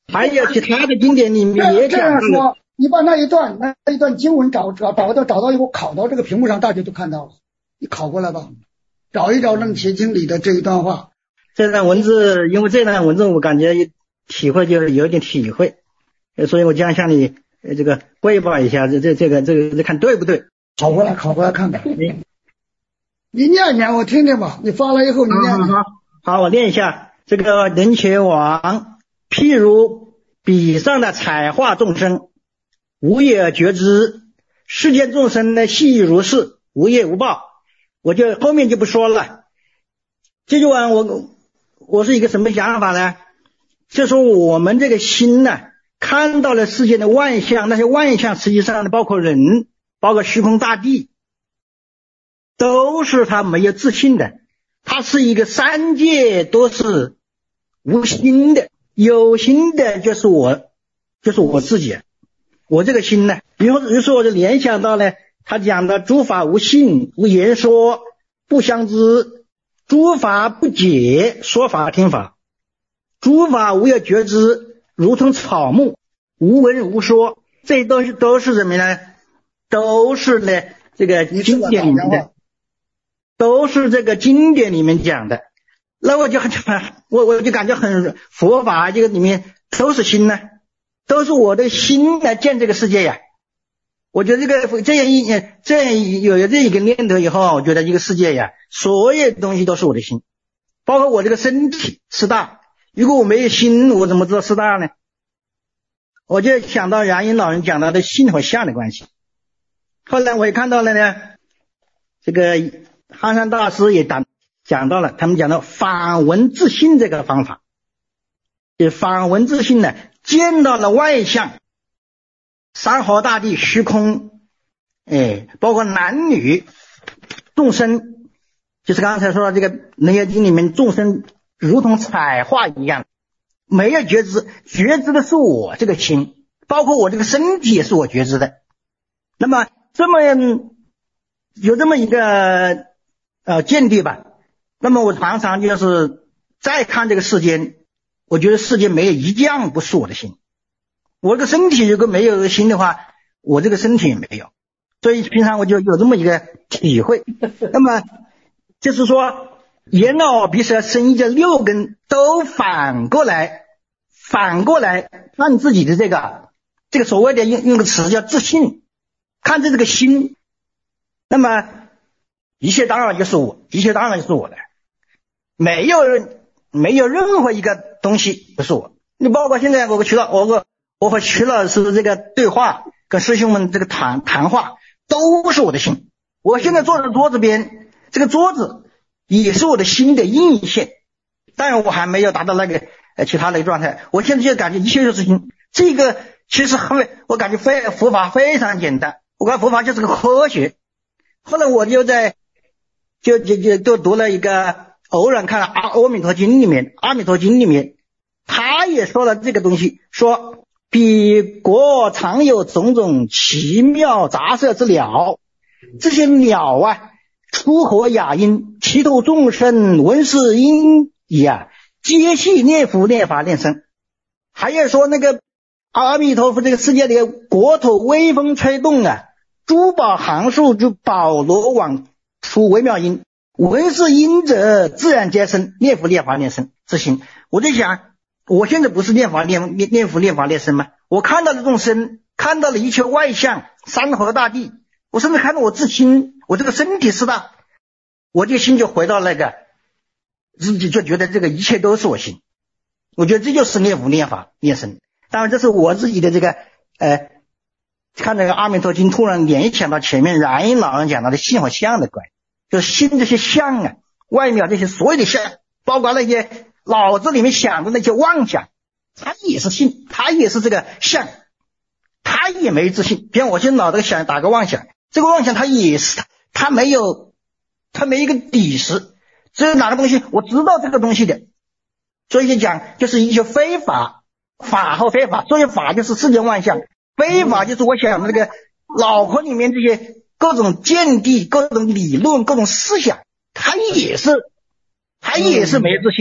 还有其他的经典里面也这讲样说，你把那一段那一段经文找找找到找到以后拷到这个屏幕上，大家都看到了。你拷过来吧，找一找《楞伽经》里的这一段话。 这段文字，因为这段文字我感觉体会就是有点体会，所以我将向你这个汇报一下，这这这个这个这看对不对？ 拷过来，拷过来看看。你你念念我听听吧，你发了以后你念念。 好，好，好，我念一下这个人且王，譬如彼上的彩画众生，无业而觉知，世间众生呢细如是，无业无报。我就后面就不说了。这句话我我是一个什么想法呢？就说我们这个心呢，看到了世界的万象，那些万象实际上呢，包括人，包括虚空大地，都是他没有自信的。它是一个三界都是无心的，有心的就是我，就是我自己。我这个心呢，以后于是我就联想到了他讲的诸法无性，无言说，不相知，诸法不解，说法听法，诸法无有觉知，如同草木，无闻无说。这都是都是什么呢？都是呢这个经典里面的，都是这个经典里面讲的。那我就很我我就感觉很佛法这个里面都是心呢，都是我的心来见这个世界呀。我觉得这个这样一这样有了这一个念头以后，我觉得这个世界呀，所有东西都是我的心，包括我这个身体四大。如果我没有心，我怎么知道四大呢？我就想到燃因老人讲到的心和相的关系。后来我也看到了呢，这个憨山大师也讲讲到了，他们讲到反闻自性这个方法。就反闻自性呢，见到了外相，山河大地虚空，哎，包括男女众生，就是刚才说的这个《楞严经》里面众生如同彩画一样，没有觉知，觉知的是我这个心，包括我这个身体也是我觉知的。那么这么有这么一个呃见地吧，那么我常常就是再看这个世间，我觉得世间没有一样不是我的心。我这个身体如果没有心的话，我这个身体也没有，所以平常我就有这么一个体会。那么就是说眼耳鼻舌身意这六根都反过来反过来看自己的这个这个所谓的用用个词叫自信，看着这个心，那么一切当然就是我，一切当然就是我的，没有没有任何一个东西不是我。你包括现在我和徐老我我和徐老师这个对话，跟师兄们这个谈谈话，都是我的心。我现在坐在桌子边，这个桌子也是我的心的映现，当然我还没有达到那个呃其他的一个状态。我现在就感觉一切就是心，这个其实很我感觉非佛法非常简单，我看佛法就是个科学。后来我就在就就就就读了一个，偶然看了阿阿弥陀经里面，阿弥陀经里面他也说了这个东西，说彼国常有种种奇妙杂色之鸟，这些鸟啊出和雅音，其头众生闻是音已啊，皆系念佛念法念僧。还有说那个阿弥陀佛这个世界的国土微风吹动啊，珠宝行数就宝罗网出微妙音，闻是音者自然皆生，念佛念法念僧之心。我在想，我现在不是念法念念念佛念法念僧吗？我看到了众生，看到了一切外相，山河大地，我甚至看到我自心，我这个身体四大，我这心就回到那个自己，就觉得这个一切都是我心。我觉得这就是念佛念法念僧。当然这是我自己的这个呃看那个阿弥陀经，突然联想到前面燃因老人讲到的心和相的关系，就是心这些相啊，外面这些所有的相，包括那些脑子里面想的那些妄想，它也是心，它也是这个相，它也没自信。比方我现在脑子想打个妄想，这个妄想它也是它没有它没一个底实，这是哪个东西我知道这个东西的。所以就讲就是一些非法，法和非法，所以法就是世间万象，非法就是我想的这个脑壳里面这些各种见地、各种理论、各种思想，它也是它也是没有自信的。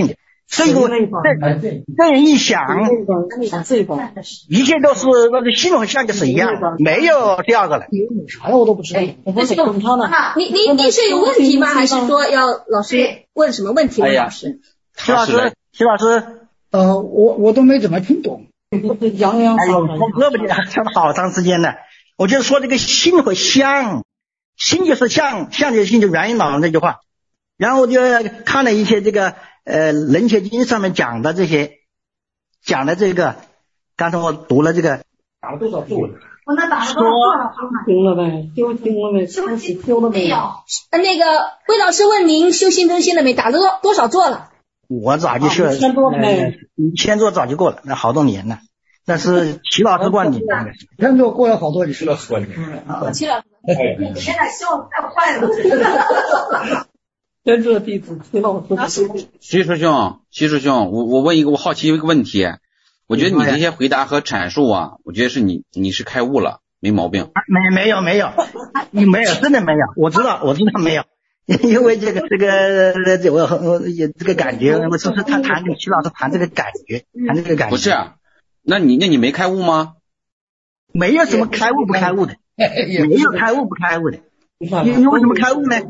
所以我这这人一想，一切都是那个心和相就是一样，没有第二个了。 啥呀，我都不知道。 那是你你你是有问题吗？还是说要老师问什么问题？问老师。 徐老师，徐老师， 呃，我我都没怎么听懂。 洋洋洒洒，我胳膊里讲了好长时间了。我就说这个心和相，心就是相，相就是心，就原因老人这句话。然后我就看了一些这个呃《人学经》上面讲的这些，讲的这个，刚才我读了这个， 打了多少座？ 我那打了多少座？ 听了呗，修听了没？ 修修了没有？ 那个魏老师问您修心中心了没？打了多多少座了？ 我早就修了，一千多了没？一千座早就过了，那好多年了。那是齐老师观点， 一千座过了好多年。 齐老师观点。 齐老师， 你现在修太快了。 跟着弟子齐老师。 徐师兄，徐师兄，我我问一个我好奇一个问题，我觉得你这些回答和阐述啊，我觉得是你你是开悟了，没毛病。 没没有没有，你没有，真的没有，我知道我知道没有。因为这个这个这我我也这个感觉，我是不是他谈这个齐老师谈这个感觉，谈这个感觉。 不是啊，那你那你没开悟吗？ 没有什么开悟不开悟的，没有开悟不开悟的。你你为什么开悟呢？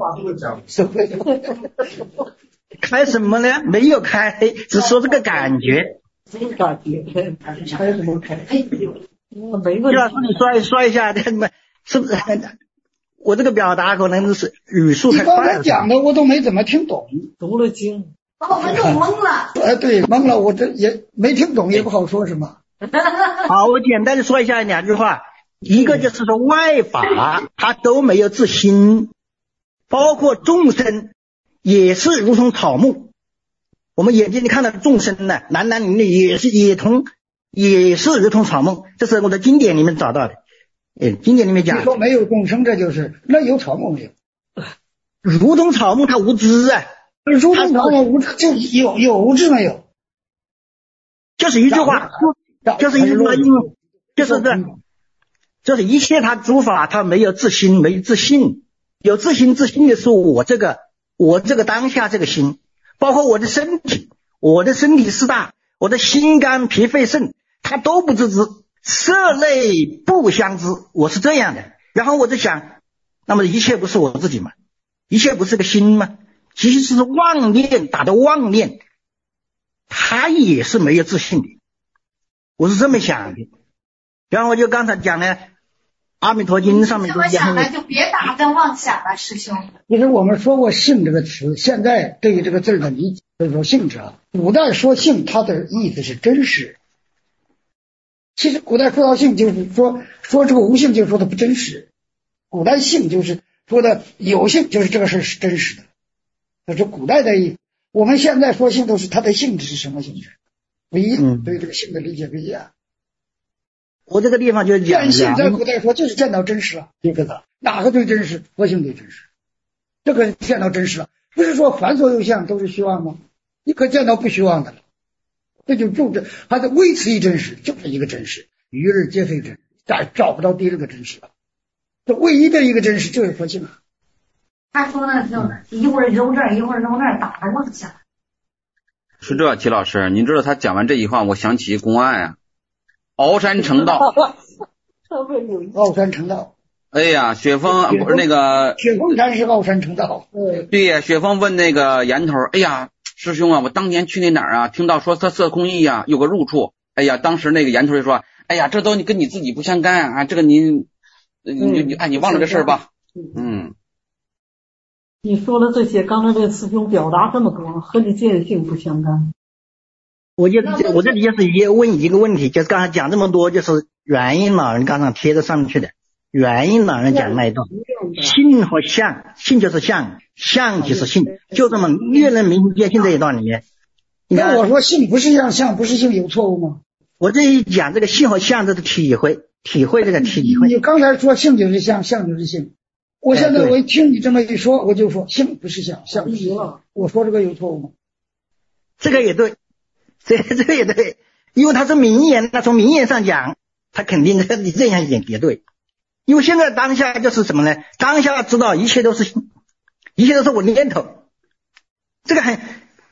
开什么呢？没有开，只说这个感觉。 这个感觉，开什么开？没个。徐老师，你说说一下，这么是不是？我这个表达可能是语速太快了。 你刚才讲的我都没怎么听懂。 读了经， 把我们弄懵了。 哎，对，懵了，我这也没听懂，也不好说什么。 好，我简单的说一下两句话。一个就是说外法它都没有自心，包括众生也是如同草木。我们眼睛里看到的众生呢，男男女女也是也同也是如同草木，这是我的经典里面找到的。哎，经典里面讲， 你说没有众生，这就是那有草木没有？ 如同草木，它无知啊， 如同草木无知，就有有无知没有？ 就是一句话，就是一句话，就是这，就是一切它诸法，它没有自心，没有自信，有自心自信的是我这个我这个当下这个心，包括我的身体，我的身体四大，我的心肝脾肺肾，它都不自知。色类不相知，我是这样的。然后我就想，那么一切不是我自己吗？一切不是个心吗？其实是妄念打的妄念，他也是没有自信的。我是这么想的。然后我就刚才讲呢，《阿弥陀经》上面这么想的就别打着妄想了，师兄。 其实我们说过性这个词，现在对于这个字的理解，就是说性质啊。古代说性，它的意思是真实。其实古代说到性，就是说说这个无性，就是说它不真实。古代性就是说的有性，就是这个事是真实的。这是古代的意思。我们现在说性都是它的性质是什么性质不一样，嗯、对这个性的理解不一样。 我这个地方就讲， 性在古代说就是见到真实了，这个哪个最真实？佛性最真实。这个见到真实了，不是说凡所有相都是虚妄吗？你可见到不虚妄的了。这就就这，它的唯此一真实，就是一个真实，余日皆非真，再找不到第二个真实了。这唯一的一个真实就是佛性。 他说的就一会儿揉这儿，一会儿揉那儿，打着妄想。 是这，齐老师，您知道他讲完这一话，我想起一公案啊，鳌山成道。 鳌山成道。 哎呀，雪峰不是那个雪峰禅师鳌山成道。 对呀，雪峰问那个岩头，哎呀。师兄啊，我当年去那哪儿啊，听到说他色空义啊有个入处，哎呀，当时那个岩头就说，哎呀，这都跟你自己不相干啊，这个您你你哎你忘了这事儿吧。嗯， 你说的这些，刚才这个师兄表达这么多，和你见性不相干。 我就我这里就是也问一个问题，就是刚才讲这么多，就是原因老人刚刚贴着上去的，原因老人讲那一段，性和相，性就是相。相即是性，就这么越能明见性这一段里面， 那我说性不是相，相不是性有错误吗？ 我这一讲这个性和相这个体会，体会这个体会。 你刚才说性就是相，相就是性，我现在我一听你这么一说，我就说性不是相，相不是性。我说这个有错误吗？ 这个也对，这这个也对，因为它是名言，那从名言上讲，它肯定你这样也也对，因为现在当下就是什么呢？当下知道一切都是性。一切都是我念头，这个很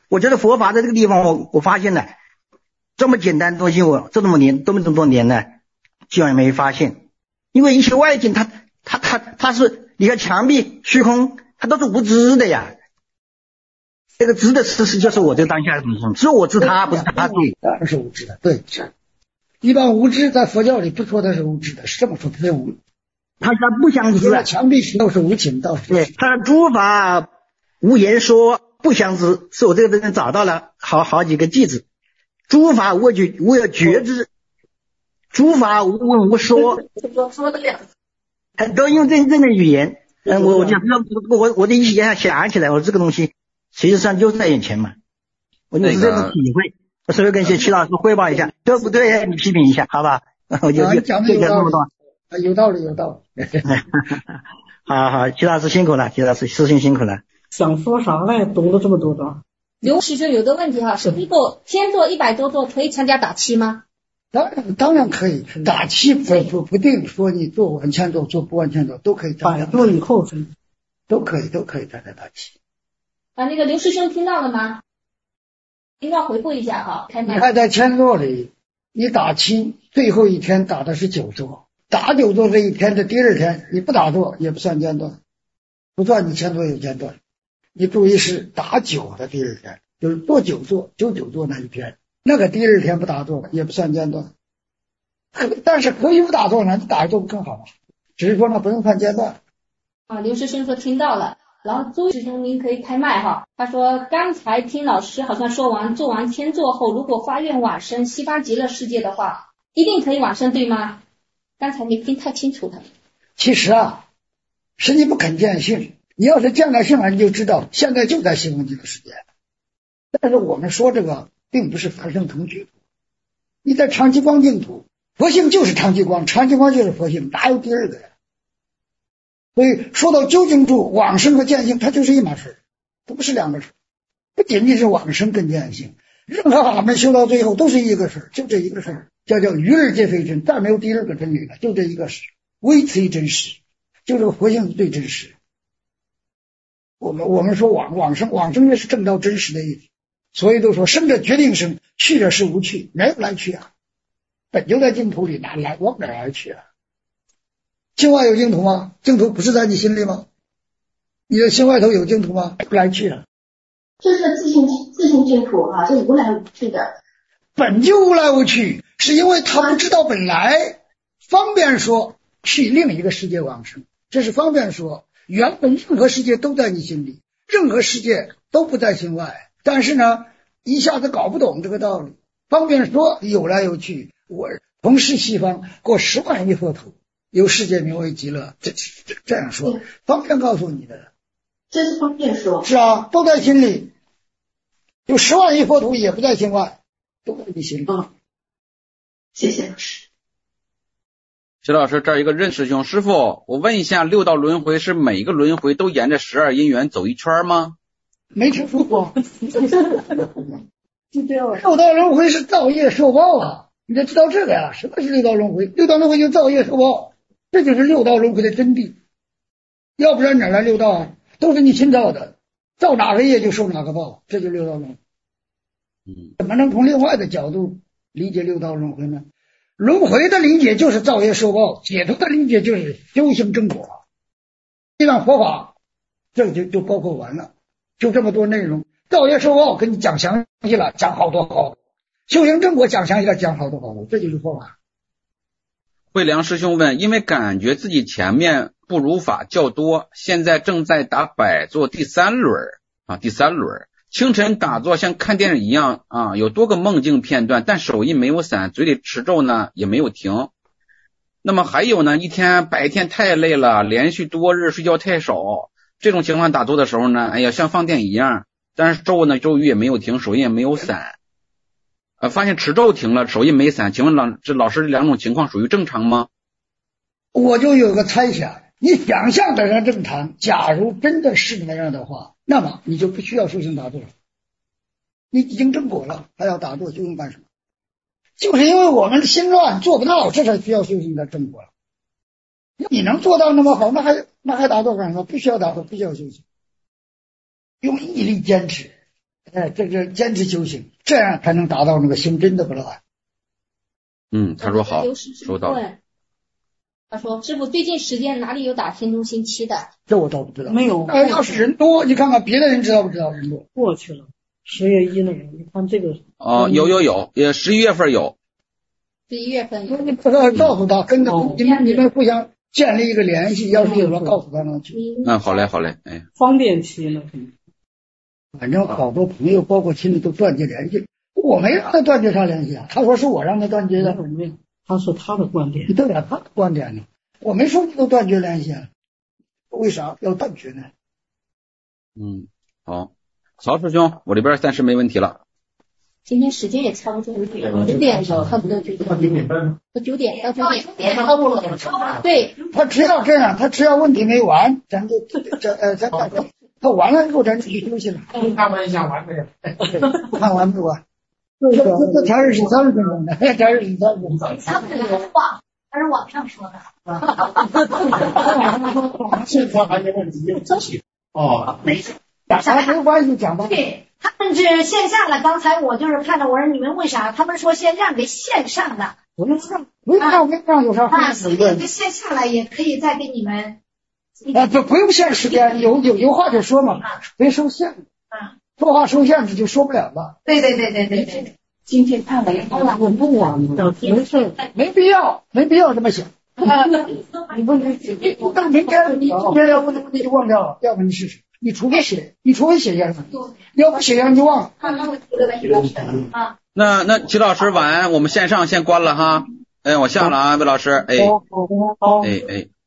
我觉得佛法在这个地方我我发现了这么简单的东西，我这么年这么这么多年呢居然没发现。因为一些外境它它它它是你看墙壁虚空它都是无知的呀，这个知的事实就是我这个当下的东西，只有我知他不是他自己， 当然是无知的。对，一般无知在佛教里不说他是无知的，是这么说，他无他他不相知啊， 墙壁都是无情道。 对，他诸法无言说不相知，是我这个人找到了好好几个句子。诸法无觉无有觉知，诸法无问无说， 说的两很多用真正的语言。嗯，我我就我我的一想想起来，我这个东西实际上就在眼前嘛，我就是这种体会。我稍微跟徐老师汇报一下，对不对？你批评一下，好吧？我就就讲的有道理，有道理，有道理。 好好，徐老师辛苦了，徐老师师兄辛苦了。 想说啥呢？读了这么多的。 刘师兄有个问题哈，是一个天做一百多座可以参加打七吗？ 当然当然可以，打七不不不定说你做完千座做不完千座都可以参加， 百座以后都可以都可以参加打七。 啊，那个刘师兄听到了吗？应该回复一下哈，开麦。 你还在千座里，你打七最后一天打的是九座，打九座这一天的第二天你不打坐也不算间断，不算你千座有间断。你注意是打九的第二天，就是做九座九九座那一天，那个第二天不打坐也不算间断。但是可以不打坐呢，你打一坐不更好吗？只是说呢不用算间断。 啊，刘师兄说听到了。然后朱师兄您可以开麦哈，他说刚才听老师好像说完做完天座后，如果发愿往生西方极乐世界的话，一定可以往生对吗？刚才没听太清楚的。 其实啊，是你不肯见性，你要是见了性了，你就知道现在就在西方极乐世界。但是我们说这个并不是法身同居，你在长期光净土，佛性就是长期光，长期光就是佛性，哪有第二个呀？所以说到究竟住往生和见性，它就是一码事，它不是两个事，不仅仅是往生跟见性，任何法门修到最后都是一个事，就这一个事，叫叫于二皆非真，再没有第二个真理了，就这一个事，唯此一真实，就这个佛性是最真实。我们我们说往往生，往生也是证到真实的意思，所以都说生者决定生，去者是无去，没有来去啊，本就在净土里，哪来往哪而去啊？心外有净土吗？净土不是在你心里吗？你的心外头有净土吗？不来去了， 这是自性自性净土啊，是无来无去的， 本就无来无去，是因为他不知道本来，方便说去另一个世界往生，这是方便说，原本任何世界都在你心里，任何世界都不在心外，但是呢，一下子搞不懂这个道理。方便说有来有去，我同是西方过十万亿佛土。有世界名为极乐，这这这样说，方便告诉你的， 这是方便说， 是啊，都在心里，有十万亿佛土也不在心外，都在你心里。 嗯，谢谢老师。 徐老师，这儿一个任师兄，师傅，我问一下，六道轮回是每一个轮回都沿着十二因缘走一圈吗？ 没听说过。六道轮回是造业受报啊，你得知道这个呀。什么是六道轮回？六道轮回就造业受报。这就是六道轮回的真谛，要不然哪来六道啊？都是你新造的，造哪个业就受哪个报，这就六道轮回。 嗯， 怎么能从另外的角度理解六道轮回呢？轮回的理解就是造业受报，解脱的理解就是修行正果。一旦佛法，这就就包括完了，就这么多内容。造业受报跟你讲详细了，讲好多好多；修行正果讲详细了，讲好多好多，这就是佛法。 慧良师兄问，因为感觉自己前面不如法较多，现在正在打百坐第三轮啊，第三轮清晨打坐像看电影一样啊，有多个梦境片段，但手印没有散，嘴里持咒呢也没有停。那么还有呢，一天白天太累了，连续多日睡觉太少，这种情况打坐的时候呢，哎呀像放电一样，但是咒呢咒语也没有停，手印也没有散。呃，发现持咒停了，手印没散，请问老这老师两种情况属于正常吗？ 我就有个猜想，你想象的人正常，假如真的是那样的话，那么你就不需要修行打坐了，你已经正果了，还要打坐修行干什么？就是因为我们心乱做不到，这才需要修行的正果了。你能做到那么好，那还那还打坐干什么？不需要打坐，不需要修行，用毅力坚持， 哎，这个坚持修行，这样才能达到那个行真的不乱。 嗯，他说好，收到。 他说师傅最近时间哪里有打天中星期的？ 这我倒不知道。 没有。 哎，要是人多，你看看别的人知道不知道人多？ 过去了，十月一那个，你看这个。 哦，有有有，也十一月份有。 十一月份有。 你不要告诉他，跟着你们你们互相建立一个联系，要是有了告诉他呢去。 嗯，好嘞好嘞，哎。 方便期呢？ 反正好多朋友，包括亲戚都断绝联系，我没让他断绝他联系啊，他说是我让他断绝的。 他是他的观点。 对呀，他的观点呢？我没说你都断绝联系啊，为啥要断绝呢？ 嗯，好，曹师兄，我这边暂时没问题了。 今天时间也差不多九点，差不多九点。到九点半。到九点到九点。点差不多了。对。 他只要这样，他只要问题没完，咱就这呃咱大家他完了以后咱就去休息了。 看完一下完没有？ 看完不完？这这才是十三分钟呢，才是十三分钟。 他们的话，他是网上说的。 现在还有问题？哦， 没事，讲没关系，讲吧。 对，他们是线下的。刚才我就是看到，我说你们为啥？他们说先让给线上的。 不用让，不用让，不用让有啥？ 啊，所以这线下来也可以再给你们。 啊，不不用限时间，有有有话就说嘛，别受限制。 啊， 说话受限制就说不了了。 对对对对对对。 今天看了我不晚了， 没事，没必要，没必要这么想。你不能，你到明天，你今天要不能就忘掉了，要不你试试，你除非写，你除非写下来，要不写下来就忘了。 啊， 那那齐老师晚安，我们线上先关了哈，哎，我下了啊，魏老师，哎， 好，好，好， 哎哎。